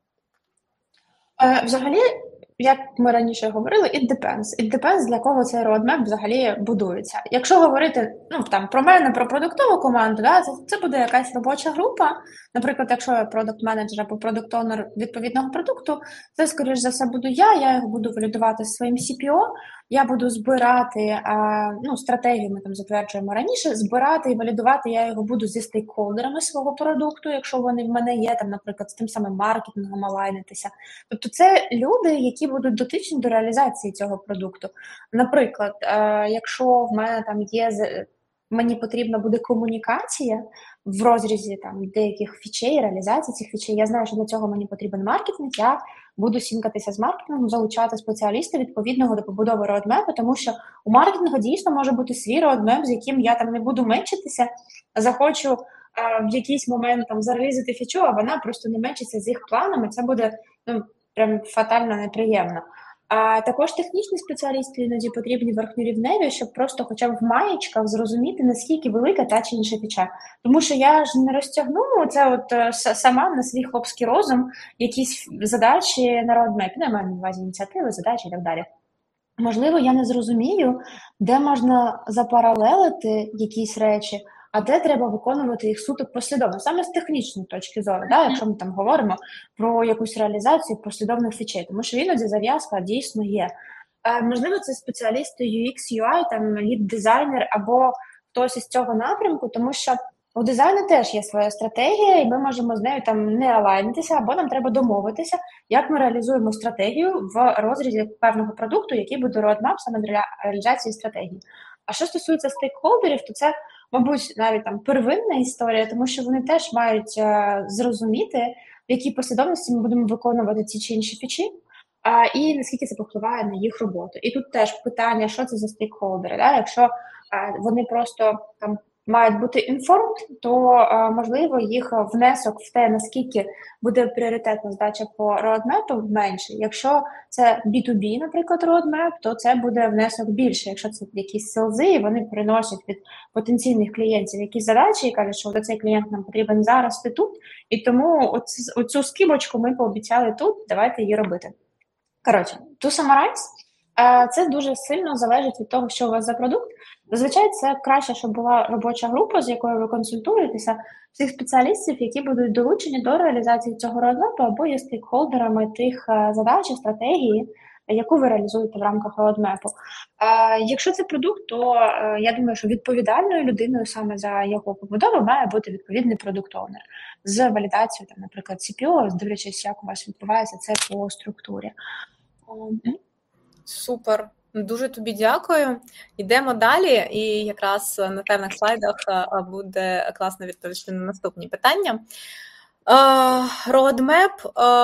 Speaker 2: Взагалі, як ми раніше говорили, it depends. It depends, для кого цей roadmap взагалі будується. Якщо говорити ну, там, про мене, про продуктову команду, да, це, це буде якась робоча група. Наприклад, якщо я продукт-менеджер або продукт-онер відповідного продукту, це, скоріш за все, буду я, я його буду валідувати своїм сі пі о, я буду збирати, а, ну, стратегію ми там затверджуємо раніше, збирати і валідувати я його буду зі стейкхолдерами свого продукту, якщо вони в мене є, там, наприклад, з тим самим маркетингом алайнитися. Тобто це люди, які будуть дотичні до реалізації цього продукту. Наприклад, е, якщо в мене там є, мені потрібна буде комунікація в розрізі там деяких фічей, реалізації цих фічей, я знаю, що для цього мені потрібен маркетинг, я буду сінкатися з маркетингом, залучати спеціаліста відповідного до побудови роадмепу, тому що у маркетингу дійсно може бути свій роадмеп, з яким я там не буду мечитися, захочу а, в якийсь момент там зарелізити фічу, а вона просто не мечиться з їх планами, це буде ну, прям фатально неприємно. А також технічні спеціалісти іноді потрібні верхньорівневі, щоб просто хоча б в маєчках зрозуміти, наскільки велика та чи інша фіча. Тому що я ж не розтягну це от сама на свій хлопський розум якісь задачі на роадмепі, не маю на увазі ініціативи, задачі і так далі. Можливо, я не зрозумію, де можна запаралелити якісь речі, а де треба виконувати їх суто послідовно, саме з технічної точки зору, да, якщо ми там говоримо про якусь реалізацію послідовних фічей, тому що іноді зав'язка дійсно є. Е, можливо, це спеціалісти ю екс, ю ай, там лід-дизайнер або хтось із цього напрямку, тому що у дизайну теж є своя стратегія, і ми можемо з нею там не алайнитися, або нам треба домовитися, як ми реалізуємо стратегію в розрізі певного продукту, який буде roadmap саме для реалізації стратегії. А що стосується стейкхолдерів, то це, мабуть, навіть там первинна історія, тому що вони теж мають е, зрозуміти, в якій послідовності ми будемо виконувати ці чи інші фічі, е, і наскільки це повпливає на їх роботу. І тут теж питання, що це за стейкхолдери. Да? Якщо е, вони просто там мають бути informed, то, е, можливо, їх внесок в те, наскільки буде пріоритетна здача по roadmap менше. Якщо це бі ту бі, наприклад, roadmap, то це буде внесок більше. Якщо це якісь селзи, і вони приносять від потенційних клієнтів якісь задачі і кажуть, що цей клієнт нам потрібен зараз і тут, і тому оцю, оцю скибочку ми пообіцяли тут, давайте її робити. Коротше, to summarize, це дуже сильно залежить від того, що у вас за продукт. Зазвичай це краще, щоб була робоча група, з якою ви консультуєтеся, всіх спеціалістів, які будуть долучені до реалізації цього роадмепу або є стейкхолдерами тих задач і стратегії, яку ви реалізуєте в рамках роадмепу. Якщо це продукт, то я думаю, що відповідальною людиною саме за його побудову має бути відповідний продукт-онер з валідацією, там, наприклад, сі пі о, дивлячись, як у вас відбувається це по структурі.
Speaker 1: Супер. Дуже тобі дякую. Йдемо далі, і якраз на певних слайдах буде класно відповісти на наступні питання. Roadmap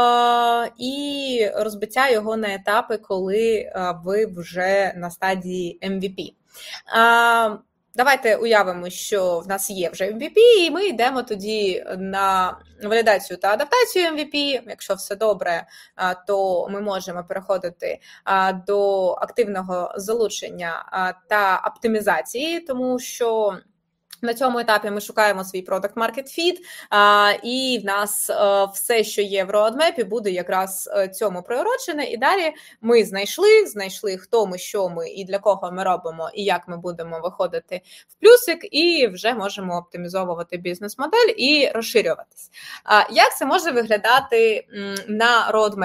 Speaker 1: і розбиття його на етапи, коли ви вже на стадії ем ві пі. Давайте уявимо, що в нас є вже ем ві пі, і ми йдемо тоді на валідацію та адаптацію ем ві пі. Якщо все добре, то ми можемо переходити до активного залучення та оптимізації, тому що на цьому етапі ми шукаємо свій product market fit, а, і в нас а, все, що є в роадмепі, буде якраз а, цьому приурочене. І далі ми знайшли, знайшли, хто ми, що ми і для кого ми робимо, і як ми будемо виходити в плюсик, і вже можемо оптимізовувати бізнес-модель і розширюватись. А, як це може виглядати м, на роадмепі?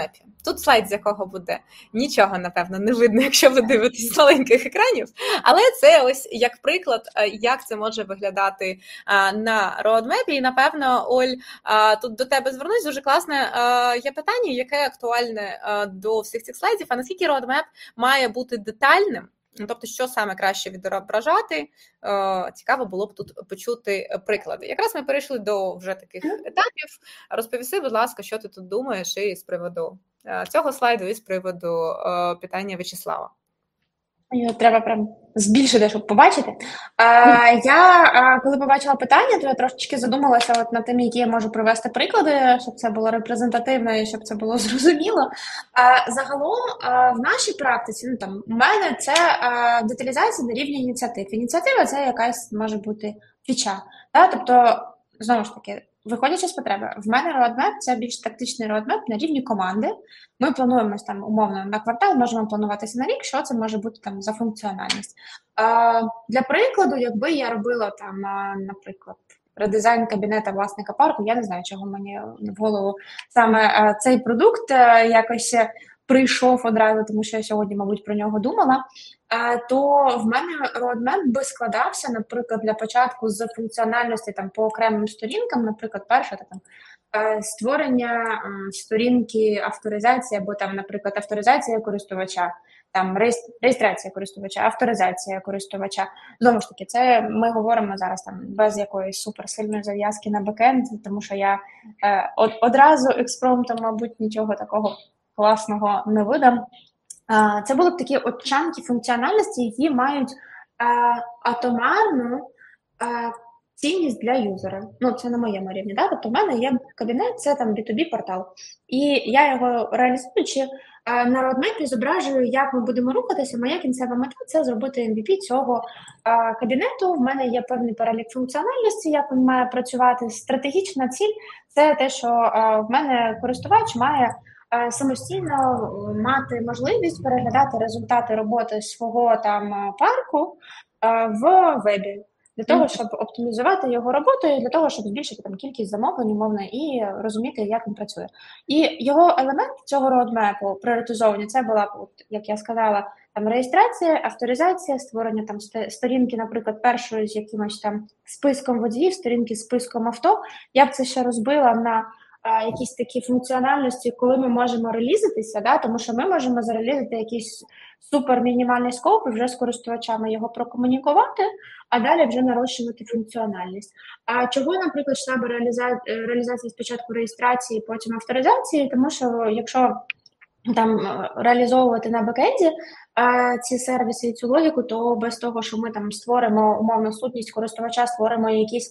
Speaker 1: Тут слайд, з якого буде нічого, напевно, не видно, якщо ви дивитесь з маленьких екранів, але це ось як приклад, як це може виглядати на роадмепі. І, напевно, Оль, тут до тебе звернусь, дуже класне є питання, яке актуальне до всіх цих слайдів, а наскільки роадмеп має бути детальним, тобто, що саме краще відображати, цікаво було б тут почути приклади. Якраз ми перейшли до вже таких етапів. Розповіси, будь ласка, що ти тут думаєш і з приводу цього слайду, і з приводу питання В'ячеслава.
Speaker 2: Його треба прям збільшити, щоб побачити. А, я, а, коли побачила питання, то я трошечки задумалася от над тим, які я можу привести приклади, щоб це було репрезентативно і щоб це було зрозуміло. А, загалом а, в нашій практиці, ну там, у мене це а, деталізація на рівні ініціатив. Ініціатива – це якась може бути фіча. Да? Тобто, знову ж таки, виходячи з потреби, в мене roadmap – це більш тактичний roadmap на рівні команди. Ми плануємо там умовно на квартал, можемо плануватися на рік, що це може бути там за функціональність. А, для прикладу, якби я робила там, наприклад, редизайн кабінета власника парку, я не знаю, чого мені в голову саме а, цей продукт а, якось прийшов одразу, тому що я сьогодні, мабуть, про нього думала, то в мене roadmap би складався, наприклад, для початку з функціональності там по окремим сторінкам, наприклад, перша там створення сторінки авторизації, або там, наприклад, авторизація користувача, там реєстрація користувача, авторизація користувача. Знову ж таки, це ми говоримо зараз там без якоїсь суперсильної зав'язки на бекенд, тому що я е, од, одразу експромтом, мабуть, нічого такого класного не видам. Е, це були б такі от чанки функціональності, які мають е, атомарну е, цінність для юзера. Ну, це на моєму рівні. Да? Тобто в мене є кабінет, це там бі ту бі портал. І я його реалізуючи, на roadmap зображую, як ми будемо рухатися. Моя кінцева мета – це зробити ем ві пі цього а, кабінету. В мене є певний перелік функціональності, як він має працювати. Стратегічна ціль – це те, що а, в мене користувач має а, самостійно мати можливість переглядати результати роботи свого там парку а, в вебі. Для того, щоб оптимізувати його роботу, і для того, щоб збільшити там кількість замовлень, умовно, і розуміти, як він працює. І його елемент цього роадмепу пріоритизовані, це була, як я сказала, там реєстрація, авторизація, створення там сторінки, наприклад, першої з якимось там списком водіїв, сторінки з списком авто. Я б це ще розбила на а, якісь такі функціональності, коли ми можемо релізитися, да? Тому що ми можемо зарелізити якийсь супер мінімальний скоп і вже з користувачами його прокомунікувати, а далі вже нарощувати функціональність. А чого, наприклад, штаби реалізації, реалізації спочатку реєстрації, потім авторизації? Тому що якщо там реалізовувати на бекенді а, ці сервіси і цю логіку, то без того, що ми там створимо умовну сутність користувача, створимо якийсь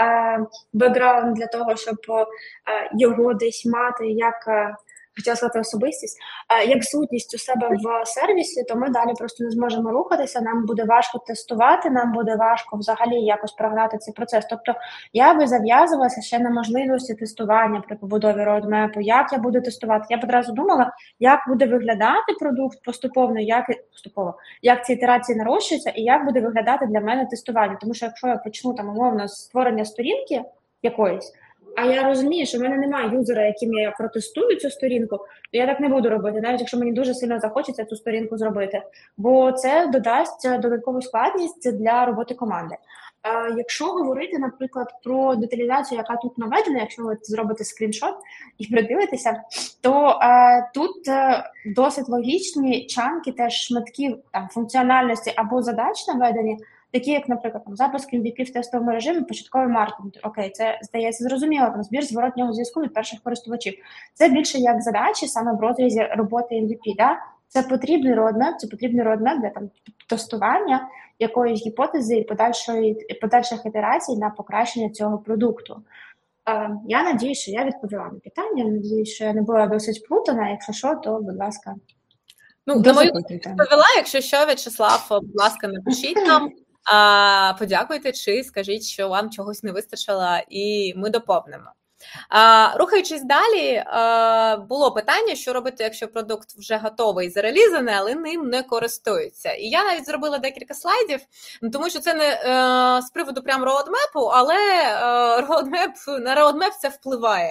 Speaker 2: бекграунд для того, щоб а, його десь мати як... хотіла сказати особистість, як сутність у себе в сервісі, то ми далі просто не зможемо рухатися, нам буде важко тестувати, нам буде важко взагалі якось прогнати цей процес. Тобто я би зав'язувалася ще на можливості тестування при побудові роадмепу, як я буду тестувати. Я б одразу думала, як буде виглядати продукт поступово, як, поступово, як ці ітерації нарощуються і як буде виглядати для мене тестування. Тому що якщо я почну там умовно з створення сторінки якоїсь, а я розумію, що в мене немає юзера, яким я протестую цю сторінку, то я так не буду робити, навіть якщо мені дуже сильно захочеться цю сторінку зробити. Бо це додасть додаткову складність для роботи команди. А якщо говорити, наприклад, про деталізацію, яка тут наведена, якщо ви зробите скріншот і придивитеся, то а, тут а, досить логічні чанки, теж шматки там, функціональності або задач наведені, такі, як, наприклад, там, запуск ем ві пі в тестовому режимі, початковий маркетинг. Окей, це, здається, зрозуміло, там, збір зворотнього зв'язку від перших користувачів. Це більше як задачі саме в розрізі роботи ем ві пі, да? Це потрібний roadmap, це потрібний roadmap для там, тестування якоїсь гіпотези і подальшої, подальших ітерацій на покращення цього продукту. Е, я надію, що я відповіла на питання, надію, що я не була досить плутана, якщо що, то, будь ласка,
Speaker 1: ну, на мою відповіла, якщо що, В'ячеслав, будь ласка, напишіть нам. А, подякуйте чи скажіть, що вам чогось не вистачило, і ми доповнимо. А, рухаючись далі, а, було питання, що робити, якщо продукт вже готовий, зарелізаний, але ним не користуються. І я навіть зробила декілька слайдів, тому що це не а, з приводу прям роадмепу, але а, roadmap, на роадмеп це впливає.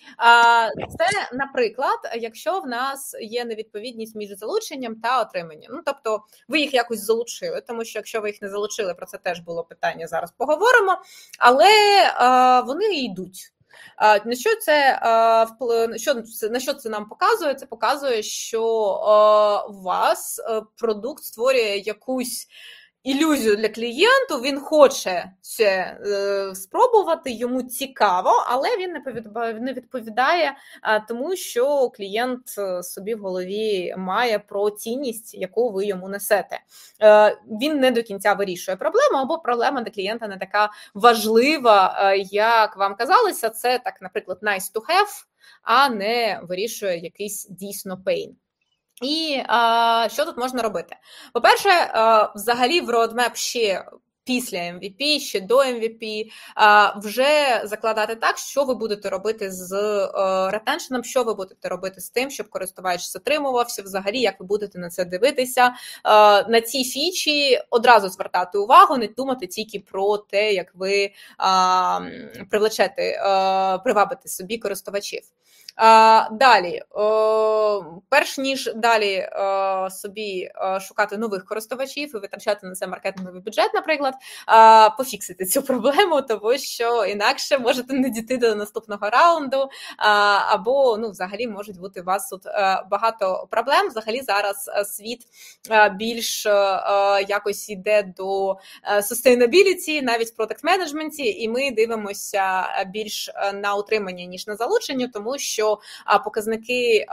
Speaker 1: А, Це, наприклад, якщо в нас є невідповідність між залученням та отриманням. Ну, тобто, ви їх якось залучили, тому що якщо ви їх не залучили, про це теж було питання, зараз поговоримо, але а, вони йдуть. А, на що це а, вплив, що, на що це нам показує? Це показує, що а, у вас продукт створює якусь ілюзію для клієнту, він хоче це е, спробувати, йому цікаво, але він не відповідає а, тому, що клієнт собі в голові має про цінність, яку ви йому несете. Е, він не до кінця вирішує проблему, або проблема для клієнта не така важлива, е, як вам казалося, це так, наприклад, nice to have, а не вирішує якийсь дійсно pain. І а, що тут можна робити? По-перше, а, взагалі в roadmap ще після ем ві пі, ще до ем ві пі, а, вже закладати так, що ви будете робити з ретеншеном, що ви будете робити з тим, щоб користувач затримувався, взагалі, як ви будете на це дивитися. А, на ці фічі одразу звертати увагу, не думати тільки про те, як ви а, привлечете, а, привабити собі користувачів. А, далі, о, перш ніж далі о, собі о, шукати нових користувачів і витрачати на це маркетинговий бюджет, наприклад, а, пофіксити цю проблему, тому що інакше можете не дійти до наступного раунду, а, або ну, взагалі можуть бути у вас тут а, багато проблем. Взагалі зараз світ а, більш а, якось йде до sustainability, навіть в продакт-менеджменті, і ми дивимося більш на утримання, ніж на залучення, тому що що показники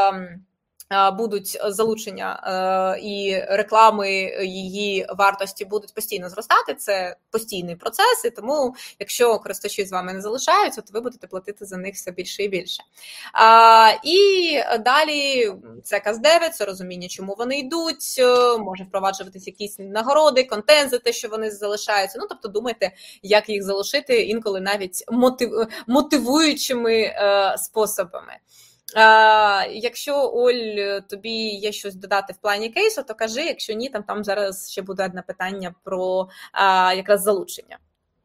Speaker 1: будуть залучення і реклами її вартості будуть постійно зростати, це постійний процес, і тому, якщо користувачі з вами не залишаються, то ви будете платити за них все більше і більше. А, і далі це каздеви, це розуміння, чому вони йдуть, може впроваджуватись якісь нагороди, контент за те, що вони залишаються, ну, тобто думайте, як їх залишити, інколи навіть мотив, мотивуючими е, способами. А, якщо, Оль, тобі є щось додати в плані кейсу, то кажи, якщо ні, там, там зараз ще буде одне питання про а, якраз залучення.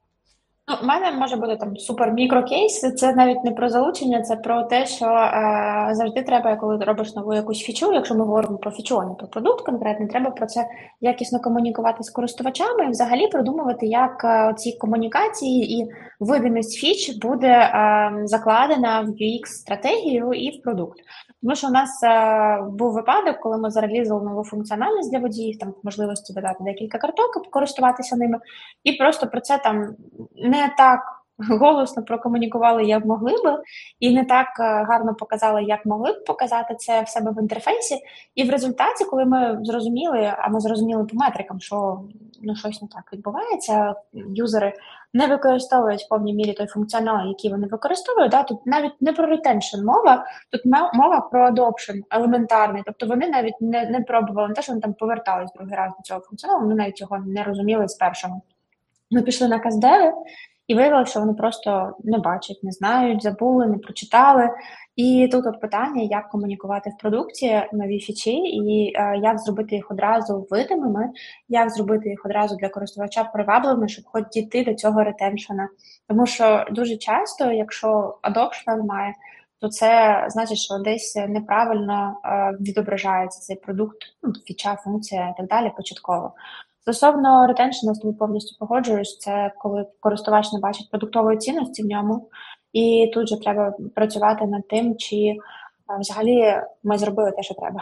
Speaker 2: Ну, у мене може бути там супер мікрокейс, це навіть не про залучення, це про те, що е, завжди треба, коли робиш нову якусь фічу, якщо ми говоримо про фічу, а не про продукт конкретний, треба про це якісно комунікувати з користувачами і взагалі продумувати, як е, ці комунікації і видимість фіч буде е, закладена в ю екс-стратегію і в продукт. Тому що у нас е, був випадок, коли ми зарелізували нову функціональність для водіїв, там можливості додати декілька карток, користуватися ними, і просто про це там не так голосно прокомунікували, як могли би, і не так гарно показали, як могли б показати це в себе в інтерфейсі. І в результаті, коли ми зрозуміли, а ми зрозуміли по метрикам, що ну, щось не так відбувається, юзери не використовують в повній мірі той функціонал, який вони використовують, да, тут навіть не про ретеншн мова, тут мова про adoption елементарний, тобто вони навіть не, не пробували, не те, що вони там повертались другий раз до цього функціоналу, вони навіть його не розуміли з першого. Ми пішли на каздеви і виявилося, що вони просто не бачать, не знають, забули, не прочитали. І тут от питання, як комунікувати в продукті нові фічі і е, як зробити їх одразу видимими, як зробити їх одразу для користувача привабливими, щоб хоч дійти до цього ретеншена. Тому що дуже часто, якщо adoption немає, то це значить, що десь неправильно е, відображається цей продукт, ну, фіча, функція і так далі початково. Стосовно ретеншена, з тобою повністю погоджуюсь, це коли користувач не бачить продуктової цінності в ньому, і тут же треба працювати над тим, чи а, взагалі ми зробили те, що треба.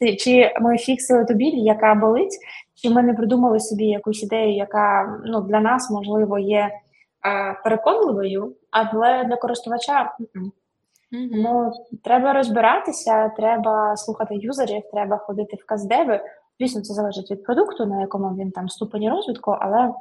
Speaker 2: Чи ми фіксили ту біль, яка болить, чи ми не придумали собі якусь ідею, яка ну, для нас, можливо, є а, переконливою, але для користувача mm-hmm. ну, треба розбиратися, треба слухати юзерів, треба ходити в каздеви. Звісно, це залежить від продукту, на якому він там ступені розвитку, але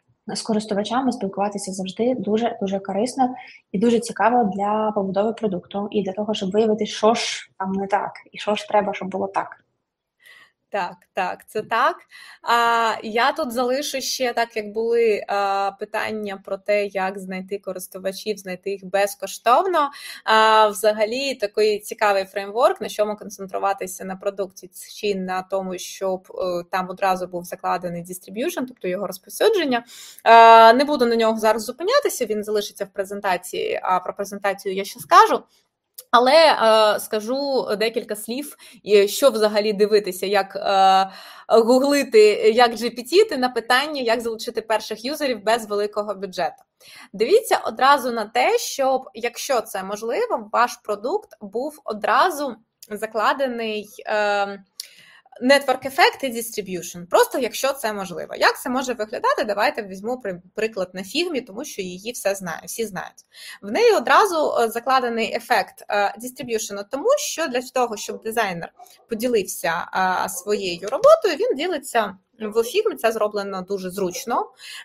Speaker 2: з користувачами спілкуватися завжди дуже-дуже корисно і дуже цікаво для побудови продукту і для того, щоб виявити, що ж там не так, і що ж треба, щоб було так.
Speaker 1: Так, так, це так. А я тут залишу ще, так як були а, питання про те, як знайти користувачів, знайти їх безкоштовно. А, взагалі такий цікавий фреймворк, на чому концентруватися на продукті чи на тому, щоб а, там одразу був закладений distribution, тобто його розповсюдження. А, не буду на нього зараз зупинятися, він залишиться в презентації, а про презентацію я ще скажу. Але е, скажу декілька слів, що взагалі дивитися, як е, гуглити, як джі пі ті на питання, як залучити перших юзерів без великого бюджету. Дивіться одразу на те, щоб, якщо це можливо, ваш продукт був одразу закладений е, Network Effect і Distribution, просто якщо це можливо. Як це може виглядати? Давайте візьму приклад на фігмі, тому що її все знає, всі знають. В неї одразу закладений ефект Distribution, тому що для того, щоб дизайнер поділився своєю роботою, він ділиться в фігмі, це зроблено дуже зручно.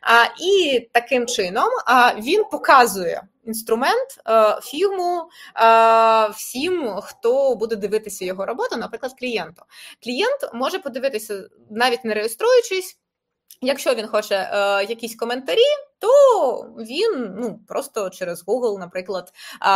Speaker 1: І таким чином він показує інструмент, фігму всім, хто буде дивитися його роботу, наприклад, клієнту. Клієнт може подивитися, навіть не реєструючись, якщо він хоче е, якісь коментарі, то він ну, просто через Google, наприклад,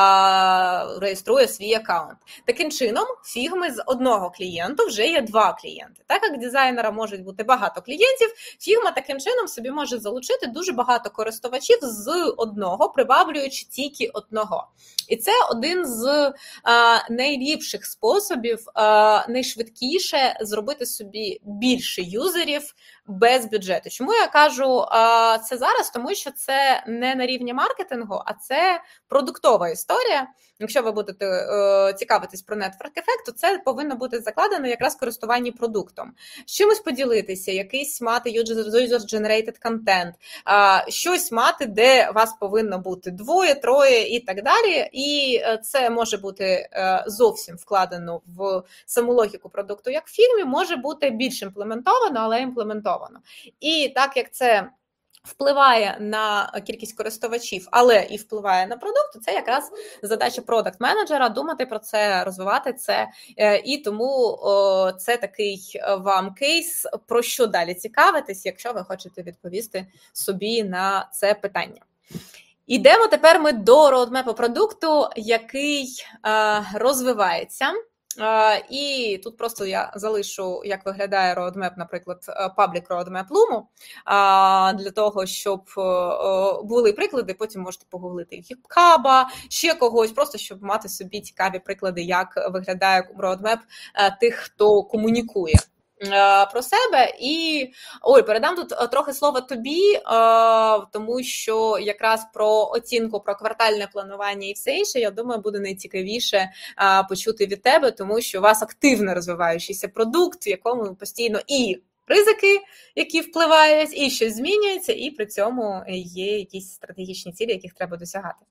Speaker 1: е, реєструє свій аккаунт. Таким чином, фігми з одного клієнту вже є два клієнти. Так як дизайнера можуть бути багато клієнтів, фігма таким чином собі може залучити дуже багато користувачів з одного, приваблюючи тільки одного. І це один з е, найліпших способів, е, найшвидкіше зробити собі більше юзерів без бюджету. Чому я кажу е, це зараз? Тому що це не на рівні маркетингу, а це продуктова історія. Якщо ви будете е, цікавитись про Network Effect, то це повинно бути закладено якраз користуванні продуктом. З чимось поділитися, якийсь мати user-generated content, е, щось мати, де вас повинно бути двоє, троє і так далі. І це може бути е, зовсім вкладено в саму логіку продукту, як в фільмі, може бути більш імплементовано, але імплементовано. І так як це впливає на кількість користувачів, але і впливає на продукт, це якраз задача продакт-менеджера думати про це, розвивати це, і тому це такий вам кейс, про що далі цікавитись, якщо ви хочете відповісти собі на це питання. Ідемо тепер ми до роудмепу продукту, який розвивається. Uh, і тут просто я залишу, як виглядає roadmap, наприклад, Public Roadmap Loom, uh, для того, щоб uh, були приклади, потім можете погуглити GitHub, ще когось, просто щоб мати собі цікаві приклади, як виглядає roadmap uh, тих, хто комунікує про себе. І ой, передам тут трохи слово тобі, тому що якраз про оцінку, про квартальне планування і все інше, я думаю, буде найцікавіше почути від тебе, тому що у вас активно розвиваючийся продукт, в якому постійно і ризики, які впливають, і щось змінюється, і при цьому є якісь стратегічні цілі, яких треба досягати.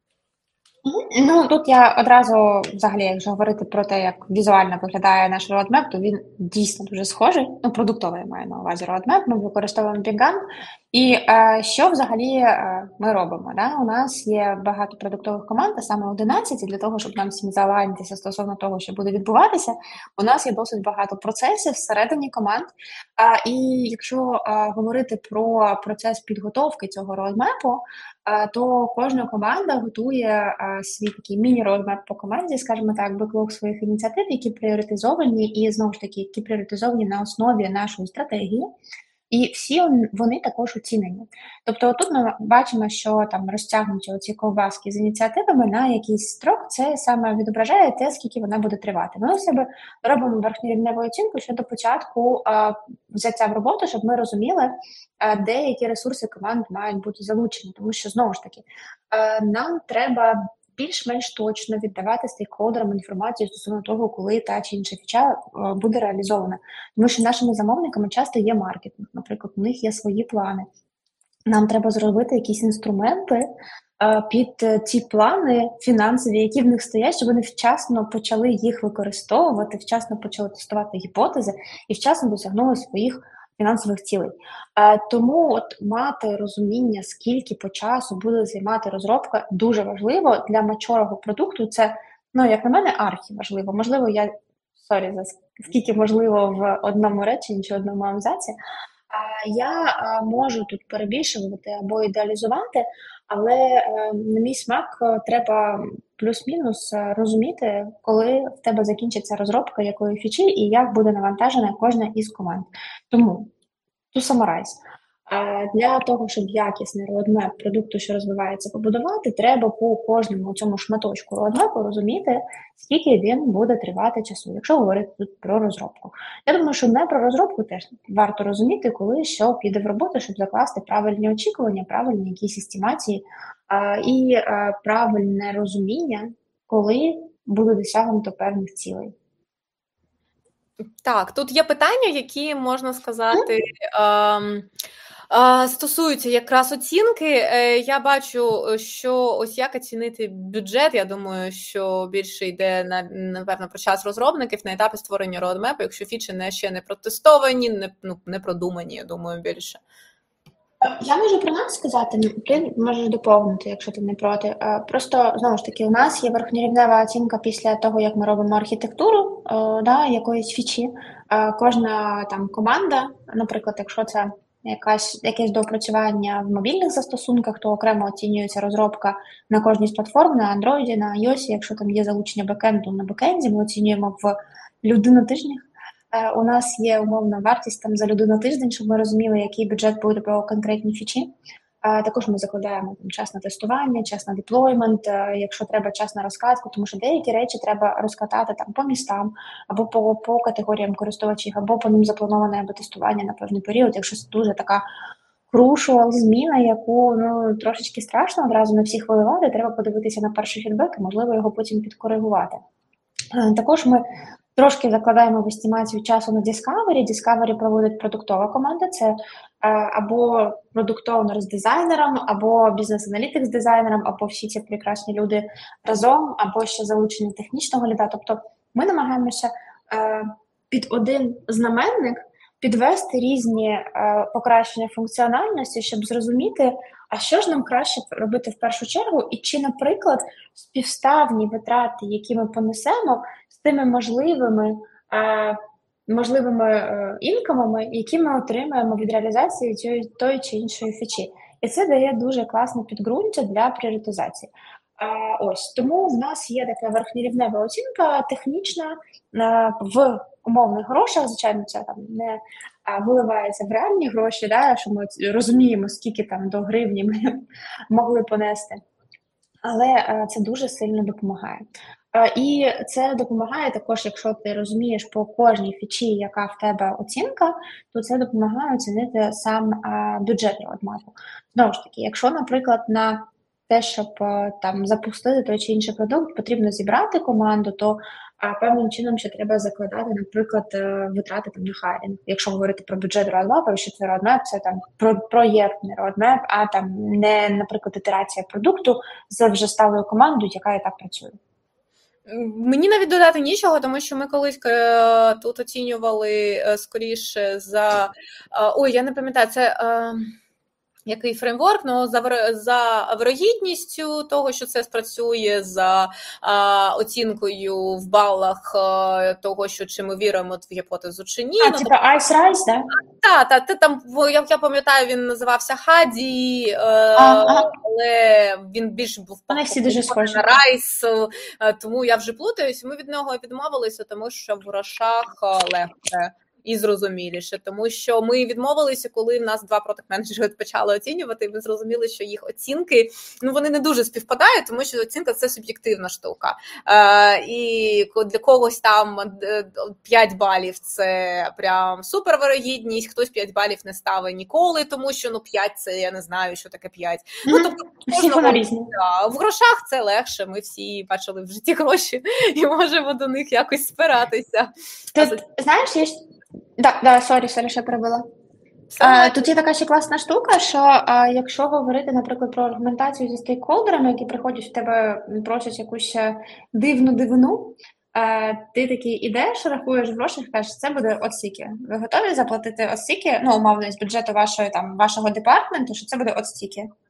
Speaker 2: Ну, тут я одразу, взагалі, якщо говорити про те, як візуально виглядає наш roadmap, то він дійсно дуже схожий. Ну, продуктовий маю на увазі roadmap, ми використовуємо Bigant. І е, що взагалі е, ми робимо? Да? У нас є багато продуктових команд, а саме одинадцять, і для того, щоб нам всім залайнитися стосовно того, що буде відбуватися, у нас є досить багато процесів всередині команд. А, і якщо а, говорити про процес підготовки цього roadmap, а, то кожна команда готує а, свій такий міні-roadmap по команді, скажімо так, беклог своїх ініціатив, які пріоритизовані, і знову ж таки, які пріоритизовані на основі нашої стратегії. І всі вони також оцінені. Тобто тут ми бачимо, що там розтягнуті оці ковбаски з ініціативами на якийсь строк, це саме відображає те, скільки вона буде тривати. Ми у себе робимо верхньорівневу оцінку щодо початку а, взяття в роботу, щоб ми розуміли, а, де які ресурси команд мають бути залучені. Тому що, знову ж таки, а, нам треба більш-менш точно віддавати стейкхолдерам інформацію стосовно того, коли та чи інша фіча буде реалізована. Тому що нашими замовниками часто є маркетинг, наприклад, у них є свої плани. Нам треба зробити якісь інструменти під ті плани фінансові, які в них стоять, щоб вони вчасно почали їх використовувати, вчасно почали тестувати гіпотези і вчасно досягнули своїх фінансових цілей. Тому от мати розуміння, скільки по часу буде займати розробка, дуже важливо. Для мачорого продукту це, ну, як на мене, архі важливо. Можливо, я сорі за скільки можливо в одному реченні чи одному абзаці. Я можу тут перебільшувати або ідеалізувати, але на мій смак треба плюс-мінус розуміти, коли в тебе закінчиться розробка якої фічі і як буде навантажена кожна із команд. Тому to summarize. Для того, щоб якісний roadmap продукту, що розвивається, побудувати, треба по кожному цьому шматочку roadmap розуміти, скільки він буде тривати часу, якщо говорити тут про розробку. Я думаю, що не про розробку теж варто розуміти, коли що піде в роботу, щоб закласти правильні очікування, правильні якісь естимації а, і а, правильне розуміння, коли буде досягнуто певних цілей.
Speaker 1: Так, тут є питання, які, можна сказати, ем, е, стосуються якраз оцінки. Е, я бачу, що ось як оцінити бюджет, я думаю, що більше йде, на, напевно, про час розробників на етапі створення roadmap, якщо фічі не, ще не протестовані, не, ну, не продумані, я думаю, більше.
Speaker 2: Я можу про нас сказати, ти можеш доповнити, якщо ти не проти. Просто, знову ж таки, у нас є верхньорівнева оцінка після того, як ми робимо архітектуру да, якоїсь фічі. Кожна там команда, наприклад, якщо це якась, якесь доопрацювання в мобільних застосунках, то окремо оцінюється розробка на кожній з платформ, на Android, на iOS. Якщо там є залучення бекенду на бекенді, ми оцінюємо в людину тижнях. У нас є умовна вартість там за людину тиждень, щоб ми розуміли, який бюджет буде по конкретній фічі. Також ми закладаємо там, час на тестування, час на деплоймент, якщо треба час на розкатку, тому що деякі речі треба розкатати там по містам, або по, по категоріям користувачів, або по ним заплановане або тестування на певний період, якщо це дуже така crucial зміна, яку ну, трошечки страшно одразу на всіх виливати, треба подивитися на перший фідбек і, можливо, його потім підкоригувати. Також ми трошки закладаємо в естимацію часу на Discovery. Discovery проводить продуктова команда, це або продукт-оунер з дизайнером, або бізнес-аналітик з дизайнером, або всі ці прекрасні люди разом, або ще залучення технічного ліда. Тобто ми намагаємося під один знаменник підвести різні покращення функціональності, щоб зрозуміти, а що ж нам краще робити в першу чергу, і чи, наприклад, співставні витрати, які ми понесемо, з тими можливими, е, можливими е, інкомами, які ми отримаємо від реалізації цієї тої чи іншої фічі. І це дає дуже класне підґрунтя для пріоритизації. Е, ось, тому в нас є така верхньорівнева оцінка технічна е, в умовних грошах, звичайно, це там не виливається в реальні гроші, да, що ми розуміємо, скільки там до гривні ми могли понести. Але е, це дуже сильно допомагає. Е, і це допомагає також, якщо ти розумієш по кожній фічі, яка в тебе оцінка, то це допомагає оцінити сам е, бюджет roadmap. Знову ж таки, якщо, наприклад, на те, щоб е, там запустити той чи інший продукт, потрібно зібрати команду, то а певним чином ще треба закладати, наприклад, витрати там на хайрінг. Якщо говорити про бюджет roadmap, що це roadmap, це там про проєктний roadmap, а там не, наприклад, ітерація продукту з вже сталою командою, яка і так працює.
Speaker 1: Мені навіть додати нічого, тому що ми колись е, тут оцінювали е, скоріше за... Е, ой, я не пам'ятаю, це... Е... Який фреймворк, ну, за, за вирогідністю того, що це спрацює, за а, оцінкою в балах а, того, що чи ми віримо в гіпотезу чи ні.
Speaker 2: А, ну, типа Ice Rise, да?
Speaker 1: Так, так, ти там, як я пам'ятаю, він називався Хаді, а, але він більш був
Speaker 2: вони всі дуже схожі
Speaker 1: на Райс, тому я вже плутаюсь. Ми від нього відмовилися, тому що в грошах легше і зрозуміліше, тому що ми відмовилися, коли в нас два продакт-менеджери почали оцінювати, і ми зрозуміли, що їх оцінки, ну, вони не дуже співпадають, тому що оцінка – це суб'єктивна штука. Е, і для когось там п'ять балів – це прям супервирогідність, хтось п'ять балів не ставить ніколи, тому що, ну, п'ять – це, я не знаю, що таке п'ять. Mm-hmm. Ну, тобто, кожного, да, в грошах це легше, ми всі бачили в житті гроші і можемо до них якось спиратися.
Speaker 2: Ти, а, знаєш, є... Да, да, сорі, сорі, що перебила. А, тут є така ще класна штука, що а, якщо говорити, наприклад, про аргументацію зі стейкхолдерами, які приходять в тебе, просять якусь дивну дивину, а, ти такий ідеш, рахуєш гроші, кажеш, це буде от стільки. Ви готові заплатити от стільки, ну, умовно, з бюджету вашої, там, вашого департаменту, що це буде от стільки?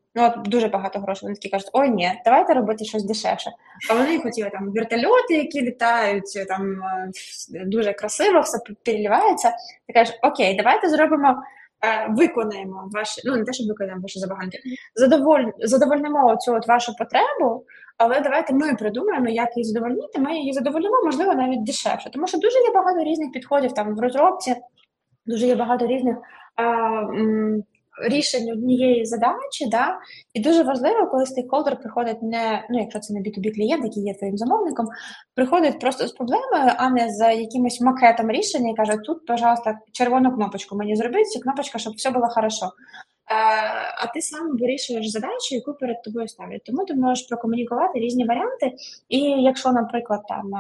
Speaker 2: Ну, от дуже багато грошей. Вони такі кажуть, ой, ні, давайте робити щось дешевше. А вони хотіли там вертольоти, які літають, там дуже красиво, все переливається. Ти кажеш, окей, давайте зробимо, е, виконаємо ваші, ну не те, що виконаємо ваші забаганки, задоволь, задовольнимо цю от вашу потребу, але давайте ми придумаємо, як її задовольнити, ми її задовольнимо, можливо, навіть дешевше. Тому що дуже є багато різних підходів там в розробці, дуже є багато різних а, м, рішень однієї задачі, да? І дуже важливо, коли стейкхолдер приходить не, ну якщо це не бі ту бі клієнт, який є твоїм замовником, приходить просто з проблемою, а не з якимось макетом рішення і каже, тут, пожалуйста, червону кнопочку мені зробіть, цю кнопочка, щоб все було хорошо. А ти сам вирішуєш задачу, яку перед тобою ставлять. Тому ти можеш прокомунікувати різні варіанти, і якщо, наприклад, там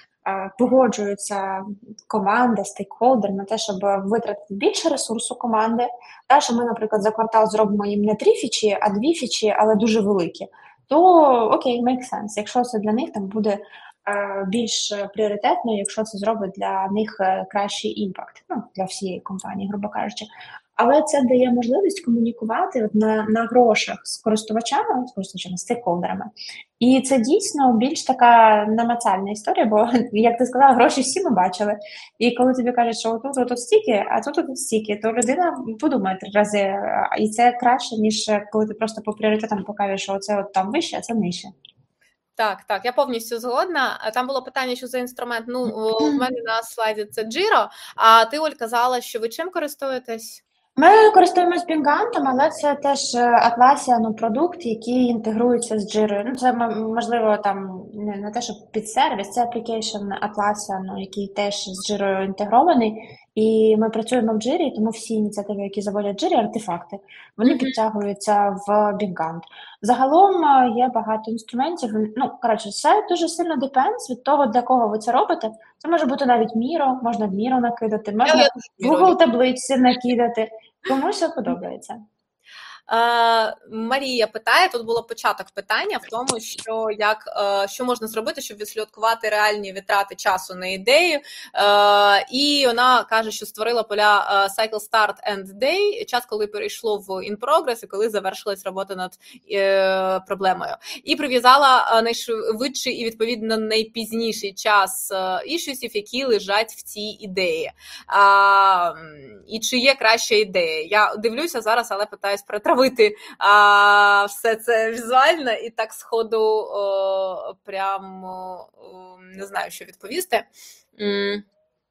Speaker 2: погоджуються команда, стейкхолдер на те, щоб витратити більше ресурсу команди, та, що ми, наприклад, за квартал зробимо їм не три фічі, а дві фічі, але дуже великі, то окей, make sense. Якщо це для них там буде більш пріоритетно, якщо це зробить для них кращий імпакт, ну, для всієї компанії, грубо кажучи. Але це дає можливість комунікувати от на, на грошах з користувачами, з користувачами, з стейкхолдерами. І це дійсно більш така намацальна історія, бо, як ти сказала, гроші всі ми бачили. І коли тобі кажуть, що отут, отут стільки, а тут, отут стільки, то людина подумає три рази. І це краще, ніж коли ти просто по пріоритетам покажеш, що оце от там вище, а це нижче.
Speaker 1: Так, так, я повністю згодна. Там було питання, що за інструмент. Ну, в мене на слайді це Jira, а ти, Оль, казала, що ви чим користуєтесь?
Speaker 2: Ми користуємось Bingant, але це теж Atlassian, ну, продукт, який інтегрується з Jira. Ну, це, можливо, там не, не те, що під сервіс, це application Atlassian, який теж з Jira інтегрований. І ми працюємо в Jira, тому всі ініціативи, які заводять Jira, артефакти, вони mm-hmm. підтягуються в Bingant. Загалом є багато інструментів. Ну, коротше, це дуже сильно depends від того, для кого ви це робите. Це може бути навіть Miro, можна в Miro накидати, можна в Google таблиці накидати. Кому що подобається.
Speaker 1: Uh, Марія питає, тут було початок питання в тому, що як uh, що можна зробити, щоб відслідкувати реальні витрати часу на ідею. Uh, і вона каже, що створила поля uh, cycle start end day, час, коли перейшло в in progress і коли завершилась робота над uh, проблемою. І прив'язала uh, найшвидший і, відповідно, найпізніший час uh, ішусів, які лежать в цій ідеї. Uh, і чи є краща ідея? Я дивлюся зараз, але питаюсь про вити а, все це візуально і так сходу о, прям о, не знаю, що відповісти. Mm.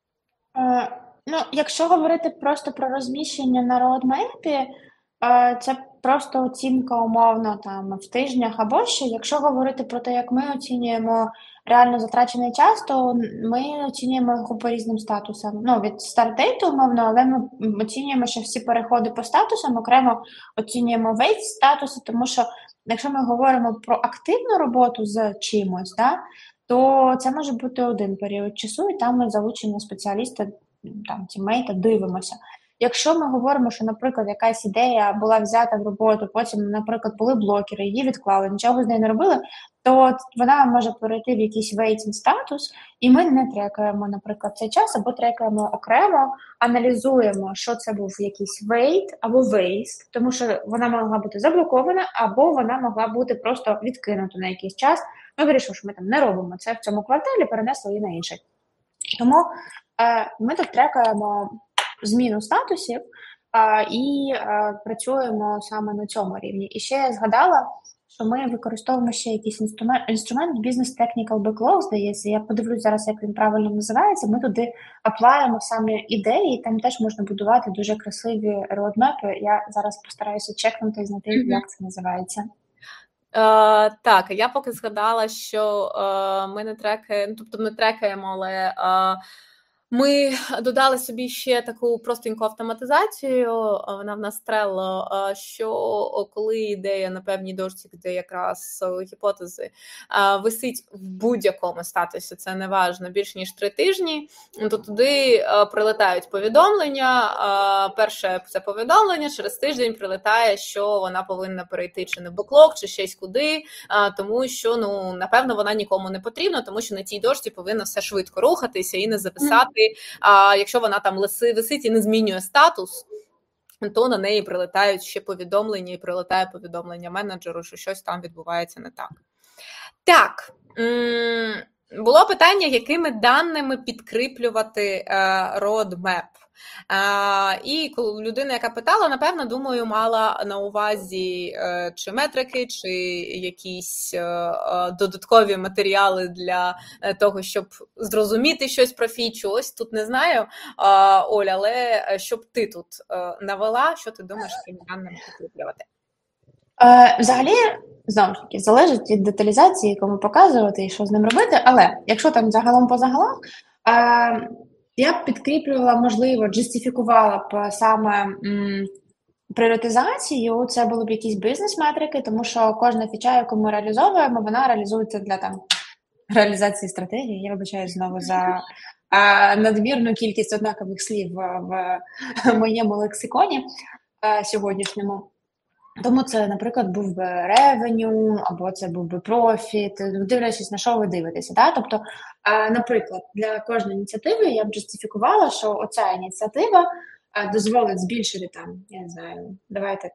Speaker 2: Uh, ну, якщо говорити просто про розміщення на роудмепі, uh, це просто оцінка умовно там в тижнях або ще. Якщо говорити про те, як ми оцінюємо реально затрачений час, то ми оцінюємо його по різним статусам. Ну, від старт-дейту, умовно, але ми оцінюємо, що всі переходи по статусам, окремо оцінюємо вейт статуси, тому що якщо ми говоримо про активну роботу з чимось, да, то це може бути один період часу, і там ми залучені спеціаліста, там, тіммейта, дивимося. Якщо ми говоримо, що, наприклад, якась ідея була взята в роботу, потім, наприклад, були блокери, її відклали, нічого з нею не робили, то вона може перейти в якийсь waiting статус, і ми не трекаємо, наприклад, цей час, або трекаємо окремо, аналізуємо, що це був якийсь wait або waste, тому що вона могла бути заблокована, або вона могла бути просто відкинута на якийсь час. Ми вирішили, що ми там не робимо це в цьому кварталі, перенесли її на інший. Тому е, ми тут трекаємо зміну статусів а, і а, працюємо саме на цьому рівні. І ще я згадала, що ми використовуємо ще якийсь інструмент, інструмент Business Technical Backlog, здається. Я подивлюсь зараз, як він правильно називається. Ми туди аплаємо саме ідеї, там теж можна будувати дуже красиві роудмепи. Я зараз постараюся чекнути і знайти, mm-hmm. як це називається.
Speaker 1: Uh, так, я поки згадала, що uh, ми не трекаємо, тобто не трекаємо, але uh, ми додали собі ще таку простеньку автоматизацію, вона в нас Trello, що коли ідея на певній дошці, де якраз гіпотези, висить в будь-якому статусі, це не важно, більш ніж три тижні, то туди прилетають повідомлення. Перше це повідомлення, через тиждень прилетає, що вона повинна перейти чи не в беклог, чи щось куди, тому що, ну, напевно, вона нікому не потрібна, тому що на цій дошці повинно все швидко рухатися і не записати. А якщо вона там висить і не змінює статус, то на неї прилетають ще повідомлення, і прилетає повідомлення менеджеру, що щось там відбувається не так. Так, було питання, якими даними підкріплювати roadmap. І людина, яка питала, напевно, думаю, мала на увазі чи метрики, чи якісь додаткові матеріали для того, щоб зрозуміти щось про фічу. Ось тут не знаю, Оля, але щоб ти тут навела, що ти думаєш, якими даними підкріплювати?
Speaker 2: Взагалі, знову ж таки, залежить від деталізації, кому показувати і що з ним робити, але якщо там загалом по загалом, я б підкріплювала, можливо, джестифікувала б саме м, пріоритизацію, це були б якісь бізнес-метрики, тому що кожна фіча, яку ми реалізовуємо, вона реалізується для там реалізації стратегії. Я вибачаю знову за а, надмірну кількість однакових слів в, в моєму лексиконі а, сьогоднішньому. Тому це, наприклад, був би ревеню, або це був би профіт, дивлячись, на що ви дивитеся. Да? Тобто, наприклад, для кожної ініціативи я б джестифікувала, що оця ініціатива дозволить збільшити там, я не знаю, давайте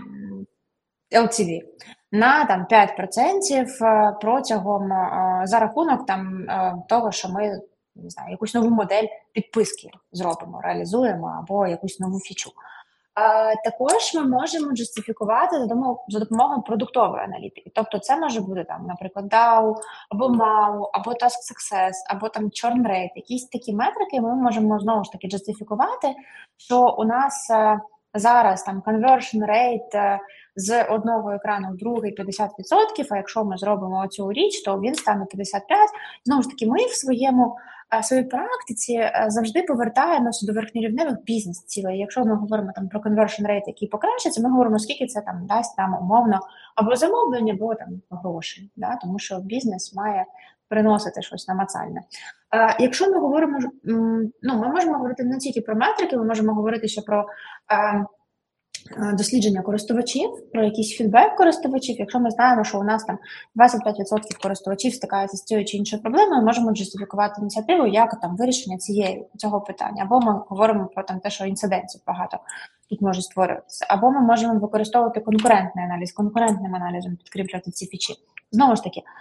Speaker 2: ел ті ві на там п'ять відсотків протягом за рахунок там того, що ми не знаю, якусь нову модель підписки зробимо, реалізуємо або якусь нову фічу. А, також ми можемо джестифікувати за допомогою, за допомогою продуктової аналітики. Тобто це може бути, там, наприклад, дау, або мау, або Task Success, або там churn rate. Якісь такі метрики ми можемо знову ж таки джестифікувати, що у нас а, зараз там conversion rate а, з одного екрану в другий п'ятдесят відсотків, а якщо ми зробимо цю річ, то він стане п'ятдесят п'ять відсотків. Знову ж таки, ми в своєму в своїй практиці завжди повертаємося до верхньорівневих бізнес-цілей. Якщо ми говоримо там про conversion rate, який покращиться, ми говоримо, скільки це там дасть нам умовно або замовлення, або там грошей, да? Тому що бізнес має приносити щось намацальне. А, якщо ми говоримо, ну, ми можемо говорити не тільки про метрики, ми можемо говорити ще про а, дослідження користувачів, про якийсь фідбек користувачів. Якщо ми знаємо, що у нас там двадцять п'ять відсотків користувачів стикаються з цією чи іншою проблемою, ми можемо джестифікувати ініціативу як там вирішення цієї цього питання. Або ми говоримо про там те, що інцидентів багато тут може створюватися. Або ми можемо використовувати конкурентний аналіз, конкурентним аналізом підкріплювати ці фічі. Знову ж таки,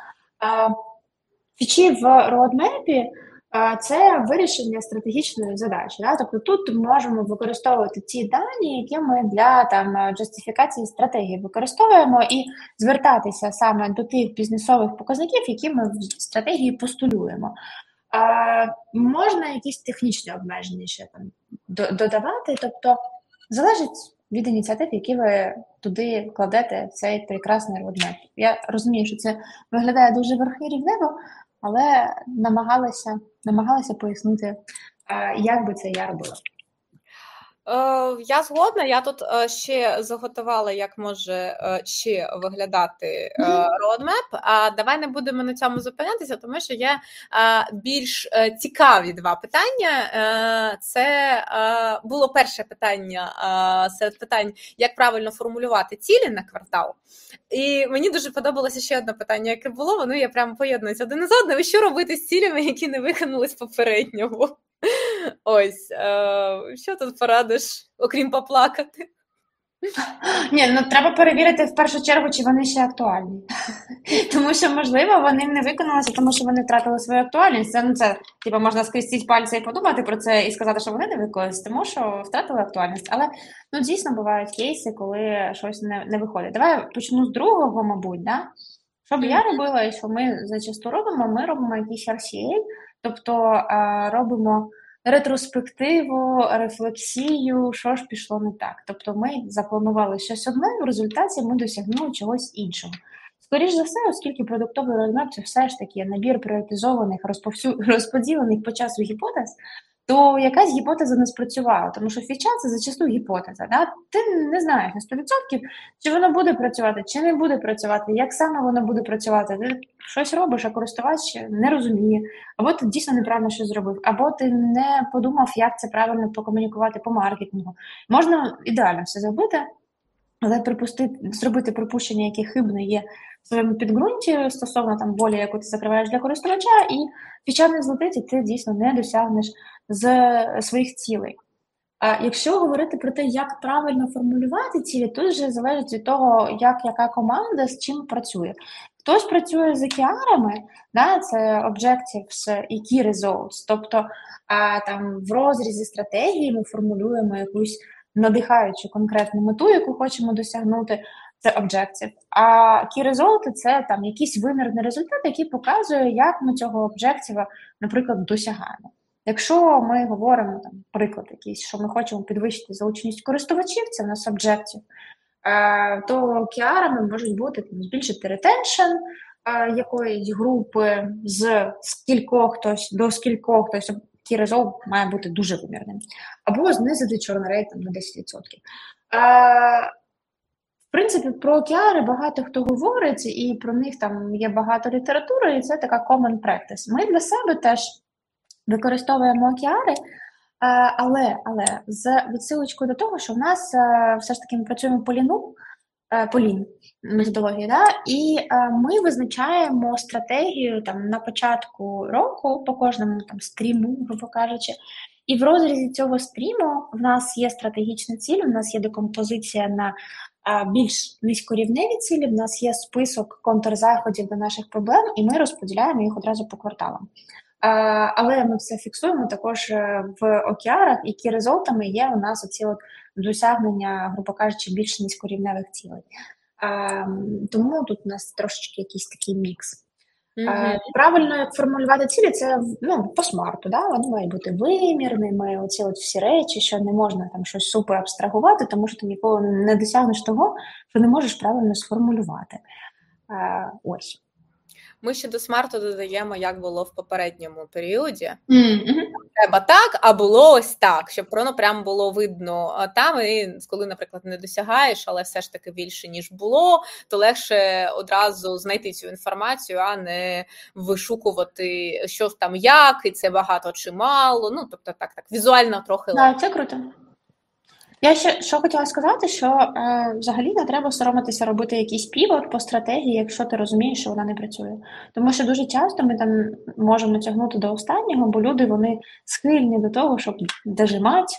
Speaker 2: фічі в роадмепі це вирішення стратегічної задачі. Да? Тобто тут ми можемо використовувати ті дані, які ми для там джестифікації стратегії використовуємо, і звертатися саме до тих бізнесових показників, які ми в стратегії постулюємо. А, можна якісь технічні обмеження ще там додавати, тобто залежить від ініціатив, які ви туди кладете в цей прекрасний roadmap. Я розумію, що це виглядає дуже верхньорівнево, але намагалася, намагалася пояснити, як би це я робила.
Speaker 1: Я згодна, я тут ще заготувала, як може ще виглядати roadmap, а давай не будемо на цьому зупинятися, тому що є більш цікаві два питання. Це було перше питання серед питань, як правильно формулювати цілі на квартал. І мені дуже подобалося ще одне питання, яке було, воно я прямо поєднуються один з одним, і що робити з цілями, які не виконались попереднього. Ось, е, що тут порадиш, окрім поплакати?
Speaker 2: Ні, ну треба перевірити в першу чергу, чи вони ще актуальні. Тому що, можливо, вони не виконалися, тому що вони втратили свою актуальність. Це, ну, це типу, можна скрестити пальці і подумати про це, і сказати, що вони не виконалися, тому що втратили актуальність. Але, ну, дійсно, бувають кейси, коли щось не, не виходить. Давай почну з другого, мабуть, да? Що б я робила, і що ми зачасту робимо, ми робимо якийсь ар сі ей, тобто робимо ретроспективу, рефлексію, що ж пішло не так. Тобто ми запланували щось одне, в результаті ми досягнули чогось іншого. Скоріше за все, оскільки продуктовий roadmap – це все ж таки набір пріоритизованих, розповсю... розподілених по часу гіпотез, то якась гіпотеза не спрацювала, тому що фіча – це зачасту гіпотеза. Да? Ти не знаєш на сто відсотків, чи воно буде працювати, чи не буде працювати, як саме воно буде працювати. Ти щось робиш, а користувач не розуміє, або ти дійсно неправильно щось зробив, або ти не подумав, як це правильно покомунікувати по маркетингу. Можна ідеально все зробити, але припустити, зробити припущення, яке хибне є в своєму підґрунті стосовно там болі, яку ти закриваєш для користувача, і фіча не злетить, і ти дійсно не досягнеш з своїх цілей. Якщо говорити про те, як правильно формулювати цілі, тут вже залежить від того, як яка команда з чим працює. Хтось працює з океарами, да, це objectives і key results, тобто а, там в розрізі стратегії ми формулюємо якусь надихаючу конкретну мету, яку хочемо досягнути, це objective. А key result – це там якийсь вимірний результат, який показує, як ми цього objective, наприклад, досягаємо. Якщо ми говоримо, там, приклад якийсь, що ми хочемо підвищити залученість користувачів, це в нас objective, то кіарами можуть бути там, збільшити ретеншн якоїсь групи з скількох хтось до скількох хтось, key result має бути дуже вимірним. Або знизити churn rate там, на десять відсотків. В принципі, про океари багато хто говорить, і про них там є багато літератури, і це така common practice. Ми для себе теж використовуємо океари, але, але з відсилочкою до того, що в нас все ж таки ми працюємо по ліну, по лін методології, да? І ми визначаємо стратегію там, на початку року по кожному там, стріму, грубо кажучи. І в розрізі цього стріму в нас є стратегічні цілі, в нас є декомпозиція на а, більш низькорівневі цілі, в нас є список контрзаходів до наших проблем, і ми розподіляємо їх одразу по кварталам. А, але ми все фіксуємо також в океарах, які результатами є у нас оці от досягнення, грубо кажучи, більш низькорівневих цілей. А, тому тут у нас трошечки якийсь такий мікс. Mm-hmm. Правильно формулювати цілі, це ну, по смарту, да? Вони мають бути вимірними, оці от всі речі, що не можна там щось супер абстрагувати, тому що ти ніколи не досягнеш того, що не можеш правильно сформулювати. А, ось.
Speaker 1: Ми ще до смарту додаємо, як було в попередньому періоді.
Speaker 2: Mm-hmm.
Speaker 1: Треба так, а було ось так, щоб воно прям було видно там, і коли, наприклад, не досягаєш, але все ж таки більше, ніж було, то легше одразу знайти цю інформацію, а не вишукувати, що там як, і це багато чи мало. Ну, тобто так, так, візуально трохи легше.
Speaker 2: Так, це круто. Я ще що хотіла сказати, що е, взагалі не треба соромитися робити якийсь півот по стратегії, якщо ти розумієш, що вона не працює. Тому що дуже часто ми там можемо тягнути до останнього, бо люди вони схильні до того, щоб дожимати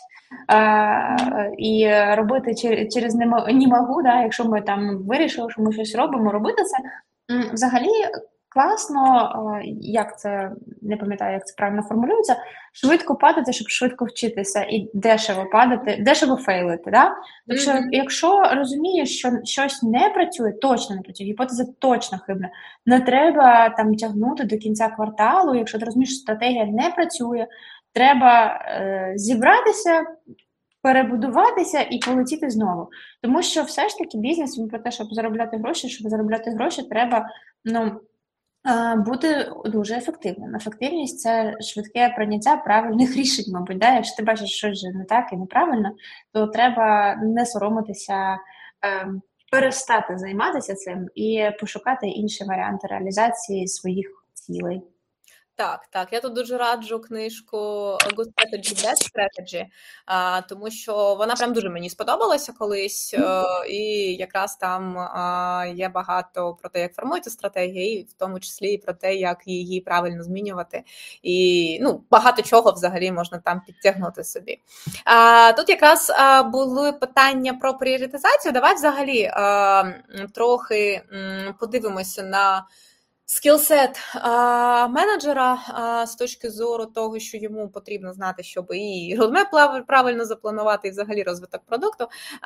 Speaker 2: е, і робити через, через «не могу», да, якщо ми там вирішили, що ми щось робимо, робити це взагалі класно, як це, не пам'ятаю, як це правильно формулюється, швидко падати, щоб швидко вчитися, і дешево падати, дешево фейлити. Да? Тобто, mm-hmm. якщо розумієш, що щось не працює, точно не працює, гіпотеза точно хибна, не треба там тягнути до кінця кварталу, якщо ти розумієш, що стратегія не працює, треба е, зібратися, перебудуватися і полетіти знову. Тому що все ж таки бізнес, він про те, щоб заробляти гроші, щоб заробляти гроші, треба, ну, бути дуже ефективним. Ефективність – це швидке прийняття правильних рішень, мабуть. Да? Якщо ти бачиш, що щось не так і неправильно, то треба не соромитися, е, перестати займатися цим і пошукати інші варіанти реалізації своїх цілей.
Speaker 1: Так, так, я тут дуже раджу книжку Good Strategy, Bad Strategy, а, тому що вона прям дуже мені сподобалася колись, а, і якраз там а, є багато про те, як формується стратегія, і в тому числі і про те, як її правильно змінювати, і ну, багато чого взагалі можна там підтягнути собі. А, тут якраз а, були питання про пріоритизацію, давай взагалі а, трохи м, подивимося на скілсет менеджера з точки зору того, що йому потрібно знати, щоб і родмеп правильно запланувати, і взагалі розвиток продукту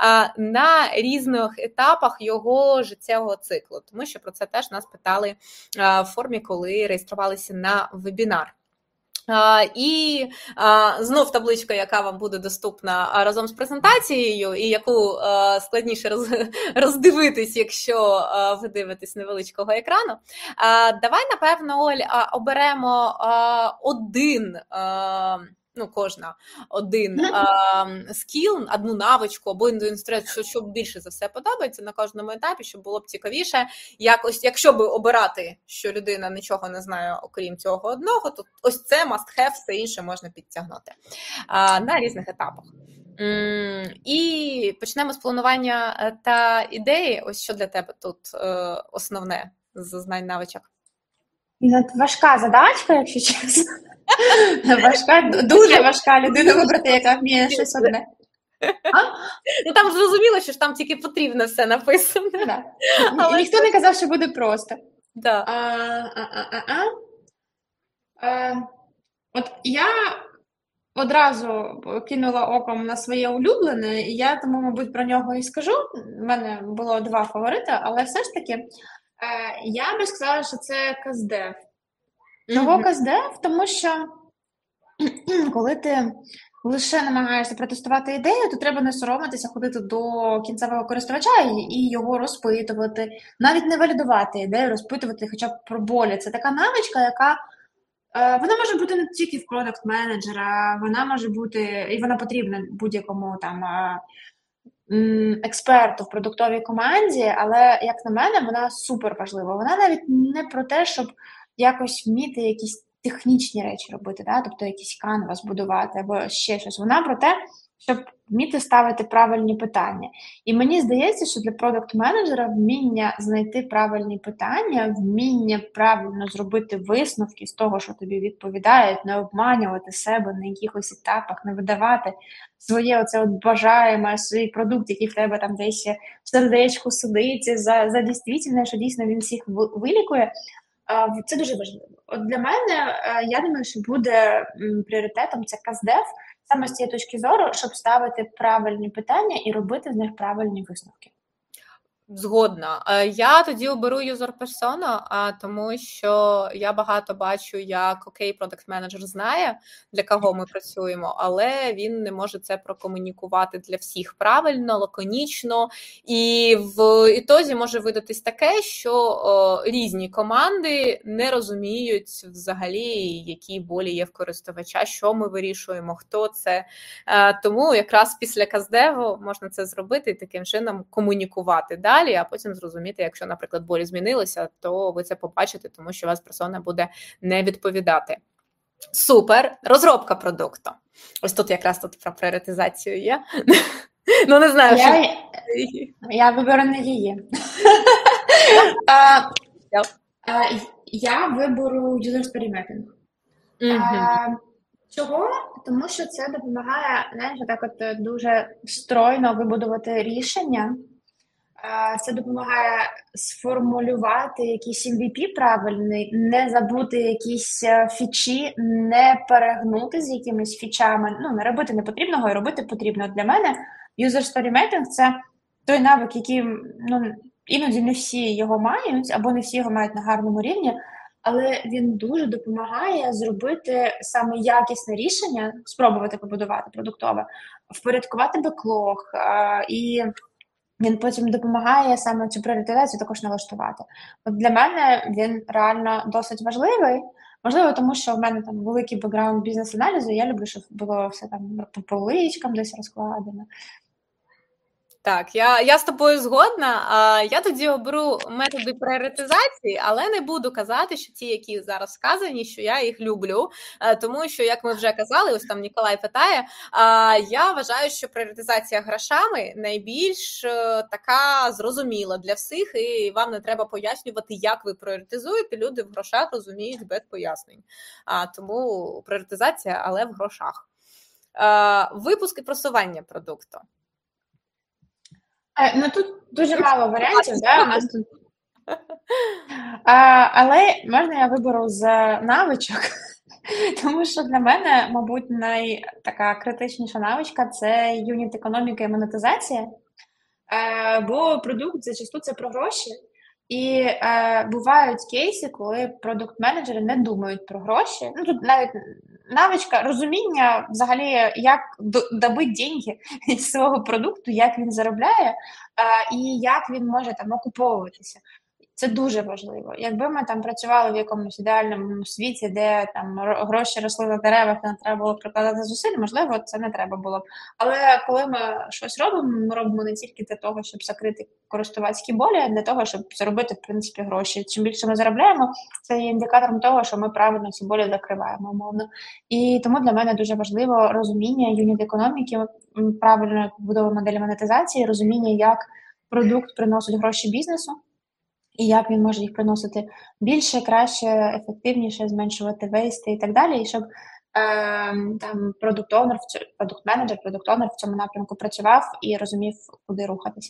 Speaker 1: на різних етапах його життєвого циклу. Тому що про це теж нас питали в формі, коли реєструвалися на вебінар. Uh, і uh, знов табличка, яка вам буде доступна uh, разом з презентацією, і яку uh, складніше роз, роздивитись, якщо uh, ви дивитесь невеличкого екрану. Uh, давай, напевно, Оль, uh, оберемо uh, один, uh, ну, кожна, один uh, скіл, одну навичку, або інструмент, що, що більше за все подобається на кожному етапі, щоб було б цікавіше. Якось, якщо би обирати, що людина нічого не знає, окрім цього одного, то ось це must have, все інше можна підтягнути uh, на різних етапах. Mm, і почнемо з планування та ідеї. Ось що для тебе тут uh, основне з знань навичок?
Speaker 2: Важка задачка, якщо чесно. Важка, дуже важка людина вибрати, яка вміє щось одне. А?
Speaker 1: Ну там зрозуміло, що ж там тільки потрібно все написано.
Speaker 2: Да.
Speaker 1: Але
Speaker 2: Ніхто не казав, що буде просто.
Speaker 1: да.
Speaker 2: А, а, а, а, а. Е, От я одразу кинула оком на своє улюблене, і я тому, мабуть, про нього і скажу. У мене було два фаворити, але все ж таки е, я би сказала, що це Каздев. Чого
Speaker 1: Мгм.
Speaker 2: Каздев? Тому що коли ти лише намагаєшся протестувати ідею, то треба не соромитися ходити до кінцевого користувача і, і його розпитувати, навіть не валідувати ідею, розпитувати хоча б про болі. Це така навичка, яка е, вона може бути не тільки в продакт-менеджера, вона може бути, і вона потрібна будь-якому там е, м, експерту в продуктовій команді, але, як на мене, вона супер важлива. Вона навіть не про те, щоб якось вміти якісь технічні речі робити, да? Тобто якийсь канвас будувати або ще щось. Вона про те, щоб вміти ставити правильні питання. І мені здається, що для продакт-менеджера вміння знайти правильні питання, вміння правильно зробити висновки з того, що тобі відповідають, не обманювати себе на якихось етапах, не видавати своє оце от бажаємо, свій продукт, який в тебе там десь в сердечку сидить, за, за дійсно, що дійсно він всіх вилікує. Це дуже важливо. От для мене, я думаю, що буде пріоритетом це Каздев, саме з цієї точки зору, щоб ставити правильні питання і робити з них правильні висновки.
Speaker 1: Згодна. Я тоді оберу user persona, тому що я багато бачу, як окей, продакт-менеджер знає, для кого ми працюємо, але він не може це прокомунікувати для всіх правильно, лаконічно, і в ітозі може видатись таке, що о, різні команди не розуміють взагалі, які болі є в користувача, що ми вирішуємо, хто це. Тому якраз після Каздеву можна це зробити і таким чином комунікувати далі. А потім зрозуміти, якщо, наприклад, болі змінилися, то ви це побачите, тому що вас персона буде не відповідати. Супер! Розробка продукту. Ось тут якраз тут про пріоритизацію є. Ну, не знаю,
Speaker 2: я,
Speaker 1: що...
Speaker 2: Я виберу не її. Я виберу user story mapping. Чого? Тому що це допомагає, знаєш, так от дуже стройно вибудувати рішення. Це допомагає сформулювати якийсь ем ві пі правильний, не забути якісь фічі, не перегнути з якимись фічами. Ну, не робити непотрібного і робити потрібно. Для мене user story mapping – це той навик, який, ну, іноді не всі його мають, або не всі його мають на гарному рівні, але він дуже допомагає зробити саме якісне рішення, спробувати побудувати продуктове, впорядкувати беклог, і він потім допомагає саме цю пріоритизацію також налаштувати. От для мене він реально досить важливий. Можливо, тому що в мене там великий бекграунд бізнес-аналізу, і я люблю, щоб було все там по поличкам десь розкладено.
Speaker 1: Так, я, я з тобою згодна. А, я тоді оберу методи пріоритизації, але не буду казати, що ті, які зараз сказані, що я їх люблю, а, тому що, як ми вже казали, ось там Ніколай питає, а, я вважаю, що пріоритизація грошами найбільш а, така зрозуміла для всіх, і вам не треба пояснювати, як ви пріоритизуєте, люди в грошах розуміють без пояснень. А, тому пріоритизація, але в грошах. А, випуск і просування продукту.
Speaker 2: Ну, тут дуже мало варіантів, да, у нас тут. А, але можна я виберу з навичок, тому що для мене, мабуть, найтака критичніша навичка – це юніт-економіка і монетизація, а, бо продукт зачасту це про гроші, і а, бувають кейси, коли продукт-менеджери не думають про гроші. Ну, тут навіть навичка, розуміння взагалі, як добити деньги з свого продукту, як він заробляє, а, і як він може там окуповуватися. Це дуже важливо. Якби ми там працювали в якомусь ідеальному світі, де там гроші росли на деревах, не треба було прикладати зусиль, можливо, це не треба було б. Але коли ми щось робимо, ми робимо не тільки для того, щоб закрити користувацькі болі, а для того, щоб заробити, в принципі, гроші. Чим більше ми заробляємо, це є індикатором того, що ми правильно ці болі закриваємо, умовно. І тому для мене дуже важливо розуміння юніт-економіки, правильно побудова моделі монетизації, розуміння, як продукт приносить гроші бізнесу, і як він може їх приносити більше, краще, ефективніше, зменшувати вейсти і так далі, і щоб там продукт-онер, продукт-менеджер, продукт-онер в цьому напрямку працював і розумів, куди рухатися.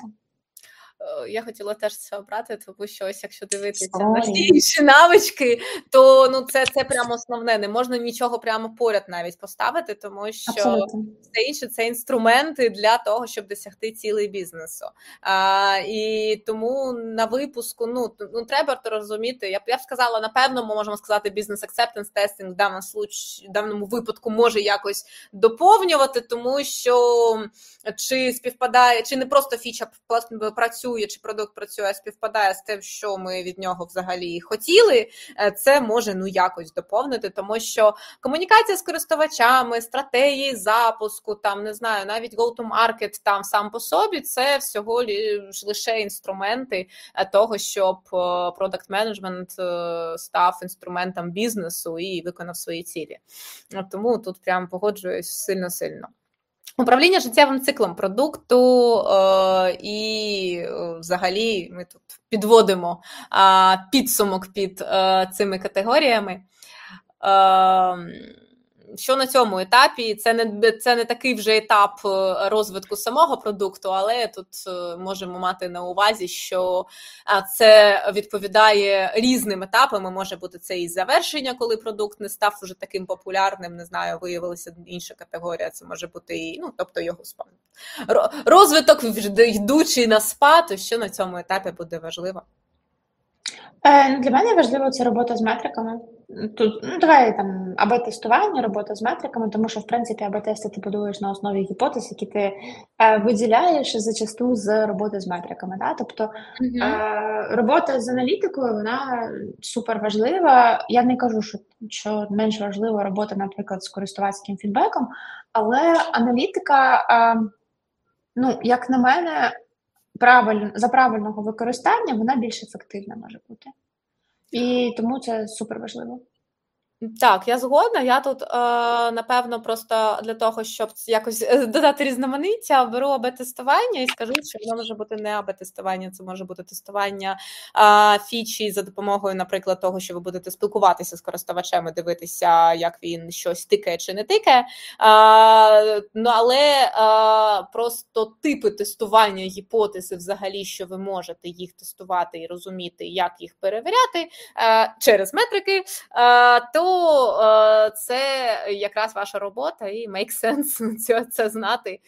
Speaker 1: Я хотіла теж це обрати, тому що ось якщо дивитися
Speaker 2: Sorry.
Speaker 1: на всі інші навички, то ну це це прямо основне. Не можна нічого прямо поряд навіть поставити, тому що
Speaker 2: Абсолютно.
Speaker 1: все інше це інструменти для того, щоб досягти цілей бізнесу. А, і тому на випуску ну, ну треба розуміти. Я б я б сказала, напевно, ми можемо сказати, бізнес acceptance testing в даному случаї, в даному випадку може якось доповнювати, тому що чи співпадає, чи не просто фіча працює, чи продукт працює, співпадає з тим, що ми від нього взагалі хотіли, це може ну якось доповнити, тому що комунікація з користувачами, стратегії запуску, там, не знаю, навіть go-to-market там сам по собі, це всього лише інструменти того, щоб product management став інструментом бізнесу і виконав свої цілі. Тому тут прям погоджуюсь сильно-сильно. Управління життєвим циклом продукту е, і е, взагалі ми тут підводимо е, підсумок під е, цими категоріями. Е, що на цьому етапі? Це не, це не такий вже етап розвитку самого продукту, але тут можемо мати на увазі, що це відповідає різним етапам. Може бути це і завершення, коли продукт не став вже таким популярним, не знаю, виявилася інша категорія, це може бути і, ну, тобто його спад. Розвиток, йдучи на спад, що на цьому етапі буде важливо?
Speaker 2: Для мене важливо це робота з метриками. Тут, ну, давай там ей бі-тестування, робота з метриками, тому що, в принципі, ей бі-тести ти будуєш на основі гіпотез, які ти е, виділяєш зачасту з роботи з метриками. Да? Тобто mm-hmm. е, робота з аналітикою, вона супер важлива. Я не кажу, що, що менш важлива робота, наприклад, з користувацьким фідбеком, але аналітика, е, ну, як на мене, правильно, за правильного використання вона більш ефективна може бути. І тому це супер важливо.
Speaker 1: Так, я згодна. Я тут, е, напевно, просто для того, щоб якось додати різноманіття, беру ей бі-тестування і скажу, що воно може бути не ей бі-тестування, це може бути тестування е, фічі за допомогою, наприклад, того, що ви будете спілкуватися з користувачем і дивитися, як він щось тикає чи не тикає. Е, ну, але е, просто типи тестування гіпотези взагалі, що ви можете їх тестувати і розуміти, як їх перевіряти е, через метрики, е, то це якраз ваша робота, і make sense це, це знати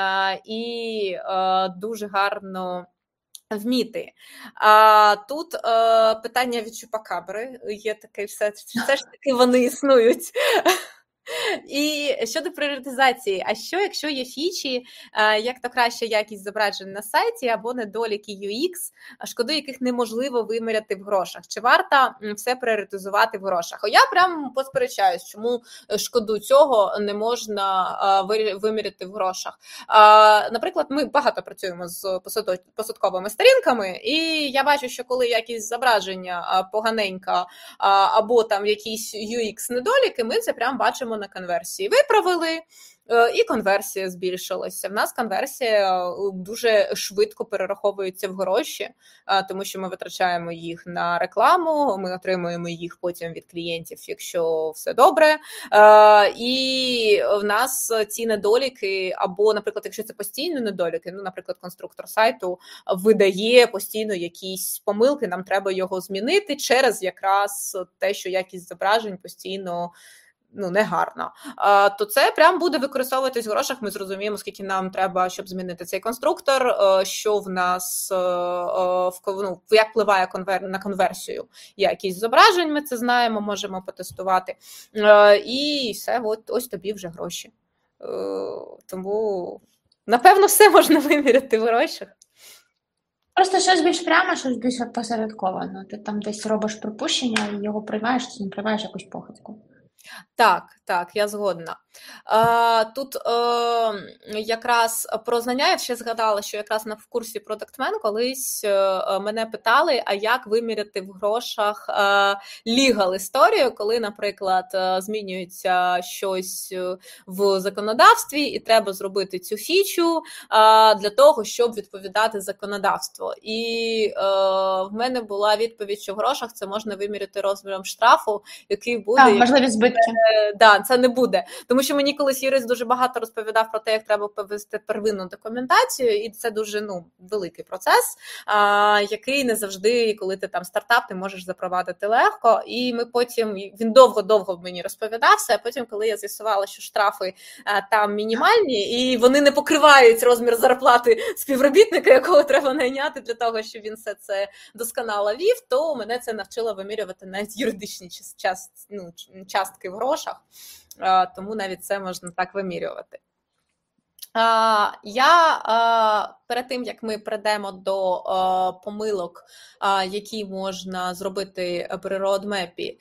Speaker 1: і дуже гарно вміти. А тут питання від Чупакабри є таке, все, все ж таки вони існують. І щодо пріоритизації, а що, якщо є фічі, як то краща якість зображень на сайті або недоліки ю екс, шкоду яких неможливо виміряти в грошах? Чи варто все пріоритизувати в грошах? Я прям посперечаюсь, чому шкоду цього не можна виміряти в грошах. Наприклад, ми багато працюємо з посадковими сторінками, і я бачу, що коли якість зображення поганенька або там якісь ю екс-недоліки, ми це прям бачимо на конверсії. Виправили, і конверсія збільшилася. В нас конверсія дуже швидко перераховується в гроші, тому що ми витрачаємо їх на рекламу, ми отримуємо їх потім від клієнтів, якщо все добре. І в нас ці недоліки, або, наприклад, якщо це постійні недоліки, ну, наприклад, конструктор сайту видає постійно якісь помилки, нам треба його змінити через якраз те, що якість зображень постійно ну, не гарно, а, то це прям буде використовуватись в грошах, ми зрозуміємо, скільки нам треба, щоб змінити цей конструктор, а, що в нас, а, в, ну, як впливає конвер... на конверсію якість зображень, ми це знаємо, можемо потестувати, а, і все, от, ось тобі вже гроші. А, тому, напевно, все можна виміряти в грошах.
Speaker 2: Просто щось більш прямо, щось більш посередковано. Ти там десь робиш припущення і його приймаєш, чи не приймаєш якусь похибку.
Speaker 1: Так, так, я згодна. Тут якраз про знання я ще згадала, що якраз на курсі Product Man колись мене питали, а як виміряти в грошах legal історію, коли, наприклад, змінюється щось в законодавстві і треба зробити цю фічу для того, щоб відповідати законодавству. І в мене була відповідь, що в грошах це можна виміряти розміром штрафу, який буде...
Speaker 2: А, можливі збитки.
Speaker 1: Да, це не буде. Тому що мені колись юрист дуже багато розповідав про те, як треба повести первинну документацію, і це дуже, ну, великий процес, а, який не завжди, коли ти там стартап, ти можеш запровадити легко. І ми потім, він довго-довго мені розповідався, а потім, коли я з'ясувала, що штрафи а, там мінімальні, і вони не покривають розмір зарплати співробітника, якого треба найняти для того, щоб він все це досконало вів, то мене це навчило вимірювати навіть юридичні част, ну, частки в грошах. Тому навіть це можна так вимірювати. Я перед тим, як ми перейдемо до помилок, які можна зробити при роудмепі,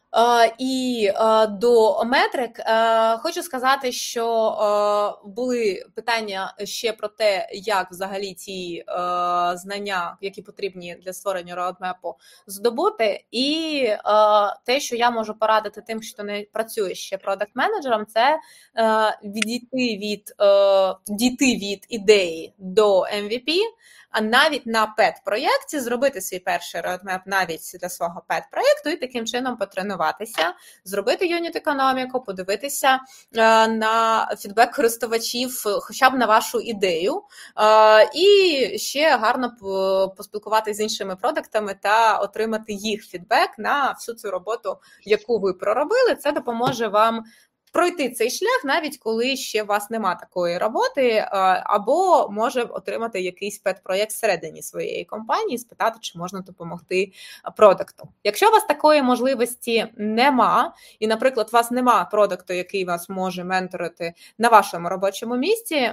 Speaker 1: і до метрик, хочу сказати, що були питання ще про те, як взагалі ці знання, які потрібні для створення роудмепу, здобути. І те, що я можу порадити тим, хто не працює ще продакт-менеджером, це відійти від, дійти від ідеї до ем ві пі, а навіть на пет-проєкті зробити свій перший roadmap навіть для свого пет-проєкту і таким чином потренуватися, зробити юніт-економіку, подивитися е, на фідбек користувачів хоча б на вашу ідею, е, і ще гарно поспілкуватися з іншими продуктами та отримати їх фідбек на всю цю роботу, яку ви проробили. Це допоможе вам пройти цей шлях, навіть коли ще у вас нема такої роботи, або може отримати якийсь пет-проєкт всередині своєї компанії, спитати, чи можна допомогти продукту. Якщо у вас такої можливості нема, і, наприклад, у вас нема продукту, який вас може менторити на вашому робочому місці,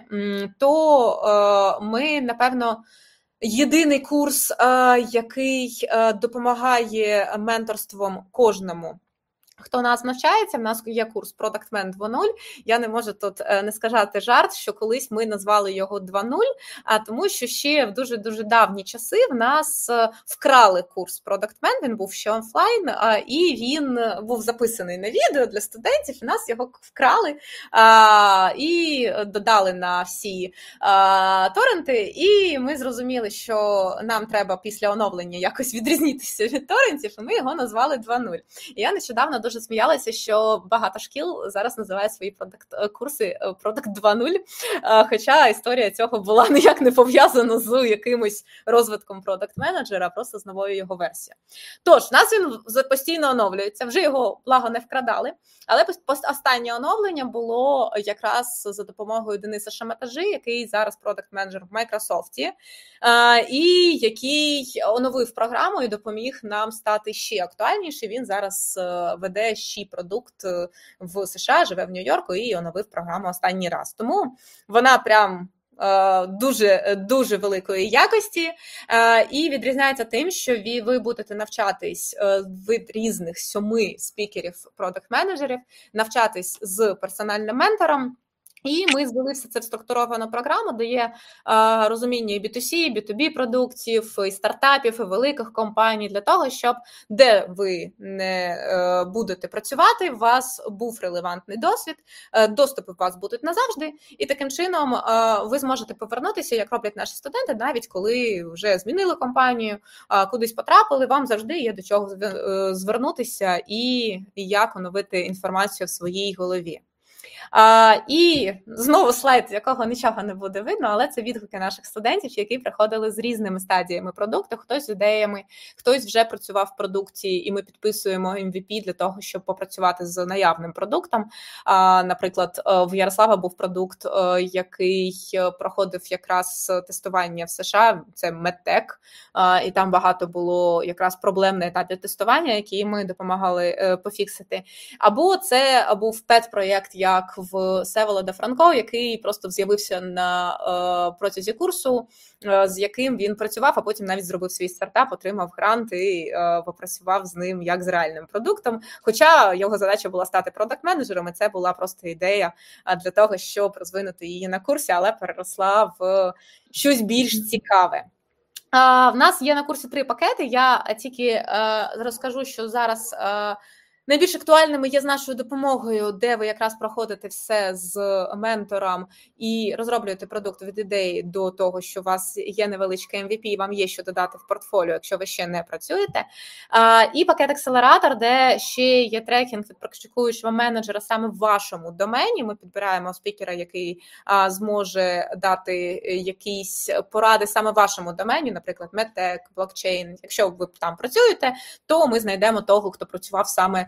Speaker 1: то ми, напевно, єдиний курс, який допомагає менторством кожному, хто нас навчається, в нас є курс Product Man два нуль. Я не можу тут не сказати жарт, що колись ми назвали його два нуль, а тому що ще в дуже-дуже давні часи в нас вкрали курс Product Man, він був ще офлайн, і він був записаний на відео для студентів, і нас його вкрали і додали на всі торренти, і ми зрозуміли, що нам треба після оновлення якось відрізнитися від торрентів, і ми його назвали два нуль. І я нещодавно дуже Дуже сміялася, що багато шкіл зараз називають свої продакт, курси Product два нуль, хоча історія цього була ніяк не пов'язана з якимось розвитком продакт-менеджера, просто з новою його версією. Тож, нас він постійно оновлюється, вже його, благо, не вкрадали, але останнє оновлення було якраз за допомогою Дениса Шаматажі, який зараз продакт-менеджер в Microsoft, і який оновив програму і допоміг нам стати ще актуальніше. Він зараз веде ще продукт в США, живе в Нью-Йорку і оновив програму останній раз. Тому вона прям дуже, дуже великої якості і відрізняється тим, що ви будете навчатись від різних сьоми спікерів, продакт-менеджерів, навчатись з персональним ментором. І ми звели все це в структуровану програму, де є е, розуміння і бі ту сі, і бі ту бі продуктів, і стартапів, і великих компаній, для того, щоб де ви не е, будете працювати, у вас був релевантний досвід, е, доступи у вас будуть назавжди, і таким чином е, ви зможете повернутися, як роблять наші студенти, навіть коли вже змінили компанію, е, кудись потрапили, вам завжди є до чого звернутися і, і як оновити інформацію в своїй голові. А, і знову слайд, з якого нічого не буде видно, але це відгуки наших студентів, які приходили з різними стадіями продукту, хтось з ідеями, хтось вже працював в продукті, і ми підписуємо ем ві пі для того, щоб попрацювати з наявним продуктом. А, наприклад, в Ярослава був продукт, який проходив якраз тестування в США, це MedTech, і там багато було якраз проблем на етапі тестування, які ми допомагали пофіксити. Або це був пет-проєкт, я як в Всеволода Франко, який просто з'явився на е, протязі курсу, е, з яким він працював, а потім навіть зробив свій стартап, отримав грант і е, попрацював з ним як з реальним продуктом. Хоча його задача була стати продакт-менеджером, і це була просто ідея для того, щоб розвинути її на курсі, але переросла в щось більш цікаве. В нас є на курсі три пакети. Я тільки розкажу, що зараз найбільш актуальними є з нашою допомогою, де ви якраз проходите все з ментором і розроблюєте продукт від ідеї до того, що у вас є невеличкий ем ві пі, і вам є що додати в портфоліо, якщо ви ще не працюєте. І пакет акселератор, де ще є трекінг від практикуючого менеджера саме в вашому домені. Ми підбираємо спікера, який зможе дати якісь поради саме в вашому домені, наприклад, медтек, блокчейн. Якщо ви там працюєте, то ми знайдемо того, хто працював саме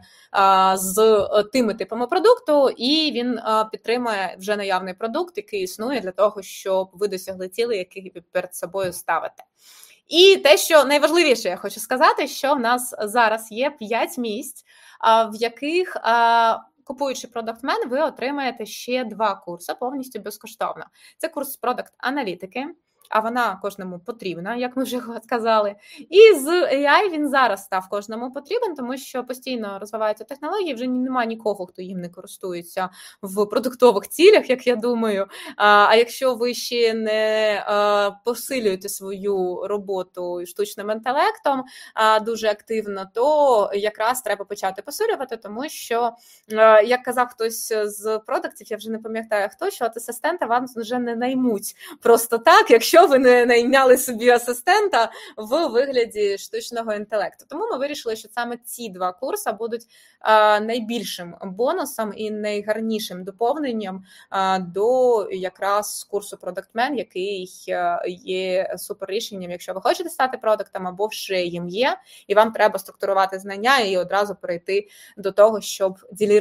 Speaker 1: з тими типами продукту, і він підтримує вже наявний продукт, який існує для того, щоб ви досягли цілей, які ви перед собою ставите. І те, що найважливіше, я хочу сказати, що в нас зараз є п'ять місць, в яких, купуючи продакт-мен, ви отримаєте ще два курси повністю безкоштовно. Це курс продакт-аналітики, а вона кожному потрібна, як ми вже сказали. І з ей ай він зараз став кожному потрібен, тому що постійно розвиваються технології, вже немає нікого, хто їм не користується в продуктових цілях, як я думаю. А якщо ви ще не посилюєте свою роботу штучним інтелектом дуже активно, то якраз треба почати посилювати, тому що, як казав хтось з продуктів, я вже не пам'ятаю хто, що от асистента вам вже не наймуть просто так, якщо ви не найняли собі асистента в вигляді штучного інтелекту. Тому ми вирішили, що саме ці два курси будуть а, найбільшим бонусом і найгарнішим доповненням а, до якраз курсу продактмен, який є супер рішенням, якщо ви хочете стати продуктом або вже їм є, і вам треба структурувати знання і одразу перейти до того, щоб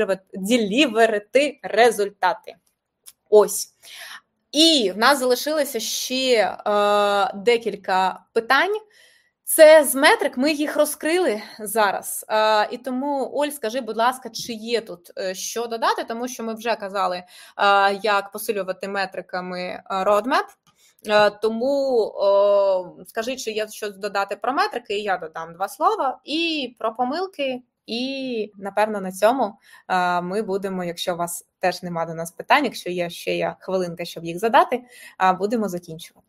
Speaker 1: діліверити результати. Ось. І в нас залишилося ще е, декілька питань. Це з метрик, ми їх розкрили зараз. Е, і тому, Оль, скажи, будь ласка, чи є тут що додати, тому що ми вже казали, е, як посилювати метриками roadmap. Е, тому е, скажи, чи є щось додати про метрики, і я додам два слова, і про помилки. І, напевно, на цьому ми будемо, якщо у вас теж нема до нас питань, якщо є ще є хвилинка, щоб їх задати, будемо закінчувати.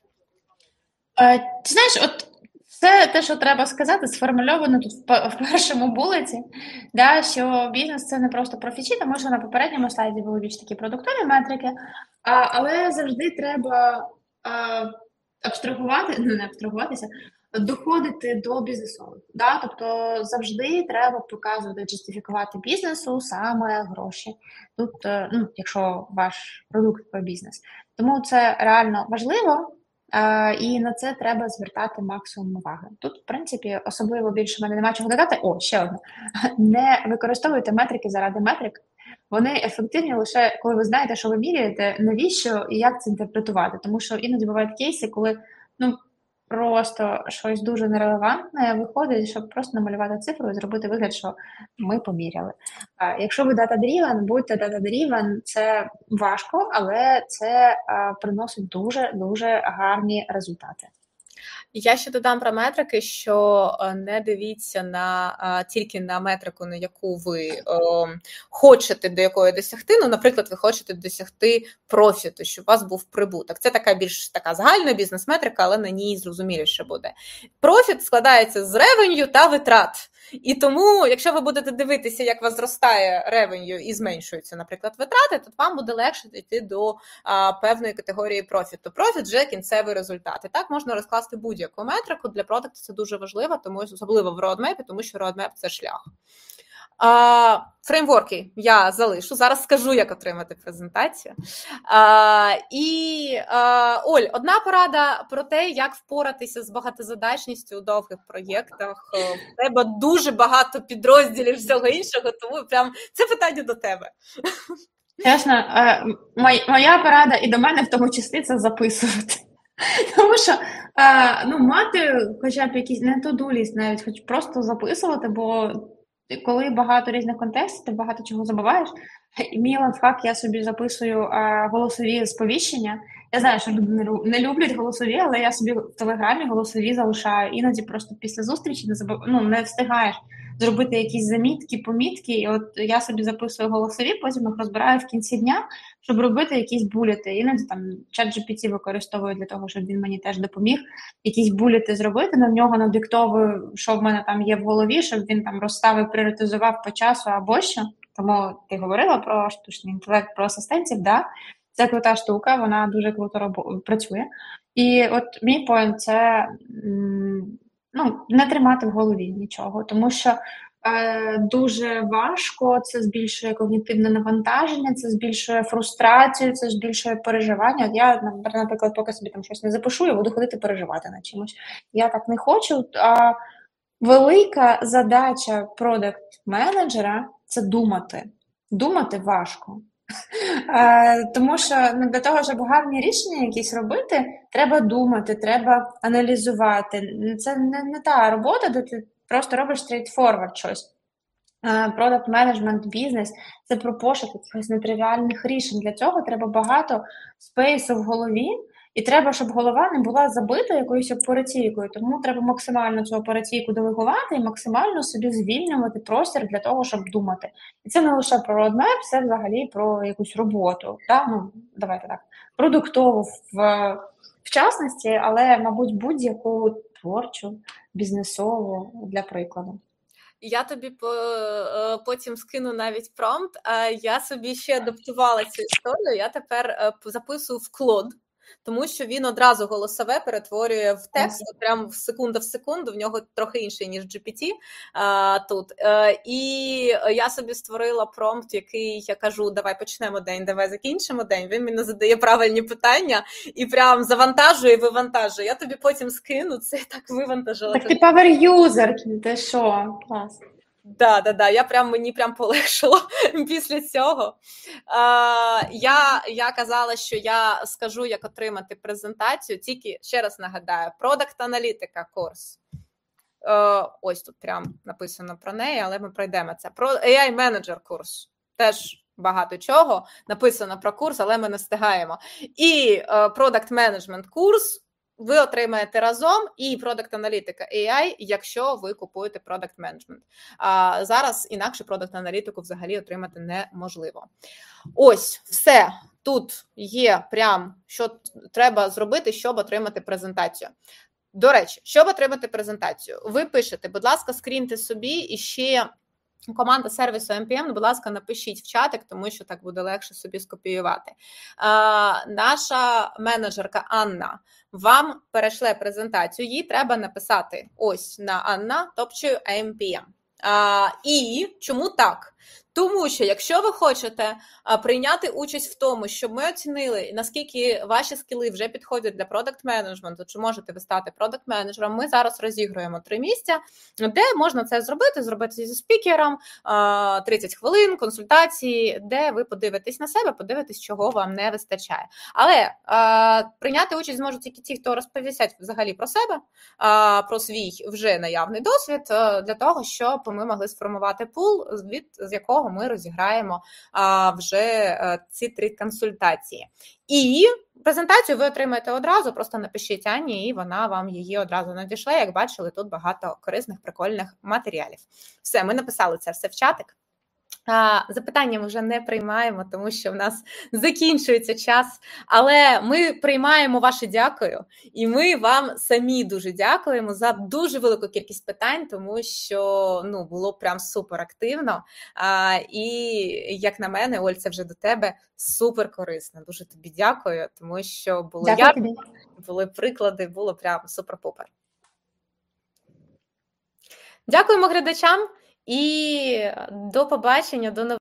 Speaker 2: Ти знаєш, от все те, що треба сказати, сформульовано тут в першому булеті, да, що бізнес – це не просто про фічі, тому що на попередньому слайді були більш такі продуктові метрики, а, але завжди треба а, абстрагувати, ну не абстрагуватися, доходити до бізнесу. Да? Тобто завжди треба показувати, джастифікувати бізнесу саме гроші. Тут, ну, якщо ваш продукт про бізнес. Тому це реально важливо, і на це треба звертати максимум уваги. Тут, в принципі, особливо більше в мене немає чого додати. О, ще одне. Не використовуйте метрики заради метрик. Вони ефективні лише, коли ви знаєте, що ви міряєте, навіщо і як це інтерпретувати. Тому що іноді бувають кейси, коли, ну, просто щось дуже нерелевантне виходить, щоб просто намалювати цифру і зробити вигляд, що ми поміряли. А, якщо ви data-driven, будьте data-driven, це важко, але це а, приносить дуже-дуже гарні результати.
Speaker 1: Я ще додам про метрики, що не дивіться на тільки на метрику, на яку ви о, хочете до якої досягти. Ну, наприклад, ви хочете досягти профіту, щоб у вас був прибуток. Це така більш така загальна бізнес-метрика, але на ній зрозуміліше буде. Профіт складається з ревеню та витрат. І тому, якщо ви будете дивитися, як у вас зростає ревеню і зменшуються, наприклад, витрати, то вам буде легше йти до а, певної категорії профіту. Профіт – вже кінцевий результат. І так можна розкласти будь-яку метрику. Для продукту це дуже важливо, тому особливо в роадмепі, тому що роадмеп – це шлях. А, фреймворки я залишу. Зараз скажу, як отримати презентацію. А, і, а, Оль, одна порада про те, як впоратися з багатозадачністю у довгих проєктах. У тебе дуже багато підрозділів всього іншого, тому прям це питання до тебе.
Speaker 2: Чесно, моя порада і до мене в тому числі це записувати. Тому що ну, мати хоча б якийсь не to-do list, навіть хоч просто записувати, бо коли багато різних контекстів, ти багато чого забуваєш. І мій лайфхак, я собі записую а, голосові сповіщення. Я знаю, що люди не, ру- не люблять голосові, але я собі в телеграмі голосові залишаю. Іноді просто після зустрічі не забав... ну, не встигаєш зробити якісь замітки, помітки. І от я собі записую голосові, потім їх розбираю в кінці дня, щоб робити якісь булети. Іноді там ChatGPT використовую для того, щоб він мені теж допоміг якісь булети зробити. На нього надиктовую, що в мене там є в голові, щоб він там розставив, пріоритизував по часу або що. Тому ти говорила про штучний інтелект, про асистентів, да? Це крута штука, вона дуже круто робо- працює. І от мій поінт це м, ну, не тримати в голові нічого, тому що е, дуже важко, це збільшує когнітивне навантаження, це збільшує фрустрацію, це збільшує переживання. От я, наприклад, поки собі там щось не запишу, я буду ходити переживати над чимось. Я так не хочу. А велика задача продакт-менеджера це думати. Думати важко. Е, Тому що ну, для того, щоб гарні рішення якісь робити, треба думати, треба аналізувати. Це не, не та робота, де ти просто робиш straightforward щось. Продакт менеджмент, бізнес це про пошук якихось нетривіальних рішень. Для цього треба багато спейсу в голові, і треба, щоб голова не була забита якоюсь операційкою. Тому треба максимально цю операційку делегувати і максимально собі звільнювати простір для того, щоб думати. І це не лише про родмеп, це взагалі про якусь роботу. Та? Ну, давайте так, продуктову в, в частності, але, мабуть, будь-яку творчу, бізнесову для прикладу.
Speaker 1: Я тобі по, е, потім скину навіть промпт, а я собі ще адаптувала цю історію, я тепер е, записую в Claude, тому що він одразу голосове перетворює в текст, mm-hmm. прям в секунду в секунду, в нього трохи інший, ніж джі пі ті а, тут. Е, і я собі створила промпт, який я кажу, давай почнемо день, давай закінчимо день, він мені задає правильні питання і прям завантажує і вивантажує. Я тобі потім скину, це так вивантажила.
Speaker 2: Так ти power-user, ти що? Клас.
Speaker 1: Да, да, да, я прям мені прям полегшило після цього. А, я, я казала, що я скажу, як отримати презентацію, тільки, ще раз нагадаю, продакт-аналітика курс. Е, ось тут прям написано про неї, але ми пройдемо це. Про ей ай-менеджер курс. Теж багато чого написано про курс, але ми не встигаємо. І продакт-менеджмент курс ви отримаєте разом, і продакт-аналітика ей ай, якщо ви купуєте продакт-менеджмент. А зараз інакше продакт-аналітику взагалі отримати неможливо. Ось, все. Тут є прям, що треба зробити, щоб отримати презентацію. До речі, щоб отримати презентацію, ви пишете, будь ласка, скріньте собі і ще команда сервісу ем пі ем, будь ласка, напишіть в чатик, тому що так буде легше собі скопіювати. А, наша менеджерка Анна вам перешле презентацію, їй треба написати ось на Анна, топчою ем пі ем. А, і чому так? Тому що, якщо ви хочете а, прийняти участь в тому, щоб ми оцінили, наскільки ваші скіли вже підходять для продакт-менеджменту, чи можете ви стати продакт-менеджером, ми зараз розігруємо три місця, де можна це зробити, зробити зі спікером, а, тридцять хвилин, консультації, де ви подивитесь на себе, подивитесь, чого вам не вистачає. Але а, прийняти участь зможуть тільки ті, хто розповісять взагалі про себе, а, про свій вже наявний досвід, а, для того, щоб ми могли сформувати пул, від з якого ми розіграємо а, вже а, ці три консультації. І презентацію ви отримаєте одразу, просто напишіть Ані, і вона вам її одразу надішле. Як бачили, тут багато корисних, прикольних матеріалів. Все, ми написали це все в чатик. Запитання ми вже не приймаємо, тому що в нас закінчується час, але ми приймаємо ваше дякую, і ми вам самі дуже дякуємо за дуже велику кількість питань, тому що ну, було прям супер активно, а, і як на мене, Оль, це вже до тебе супер корисно, дуже тобі дякую, тому що було я, були приклади, було прям супер-пупер. Дякуємо глядачам. І до побачення, до нових.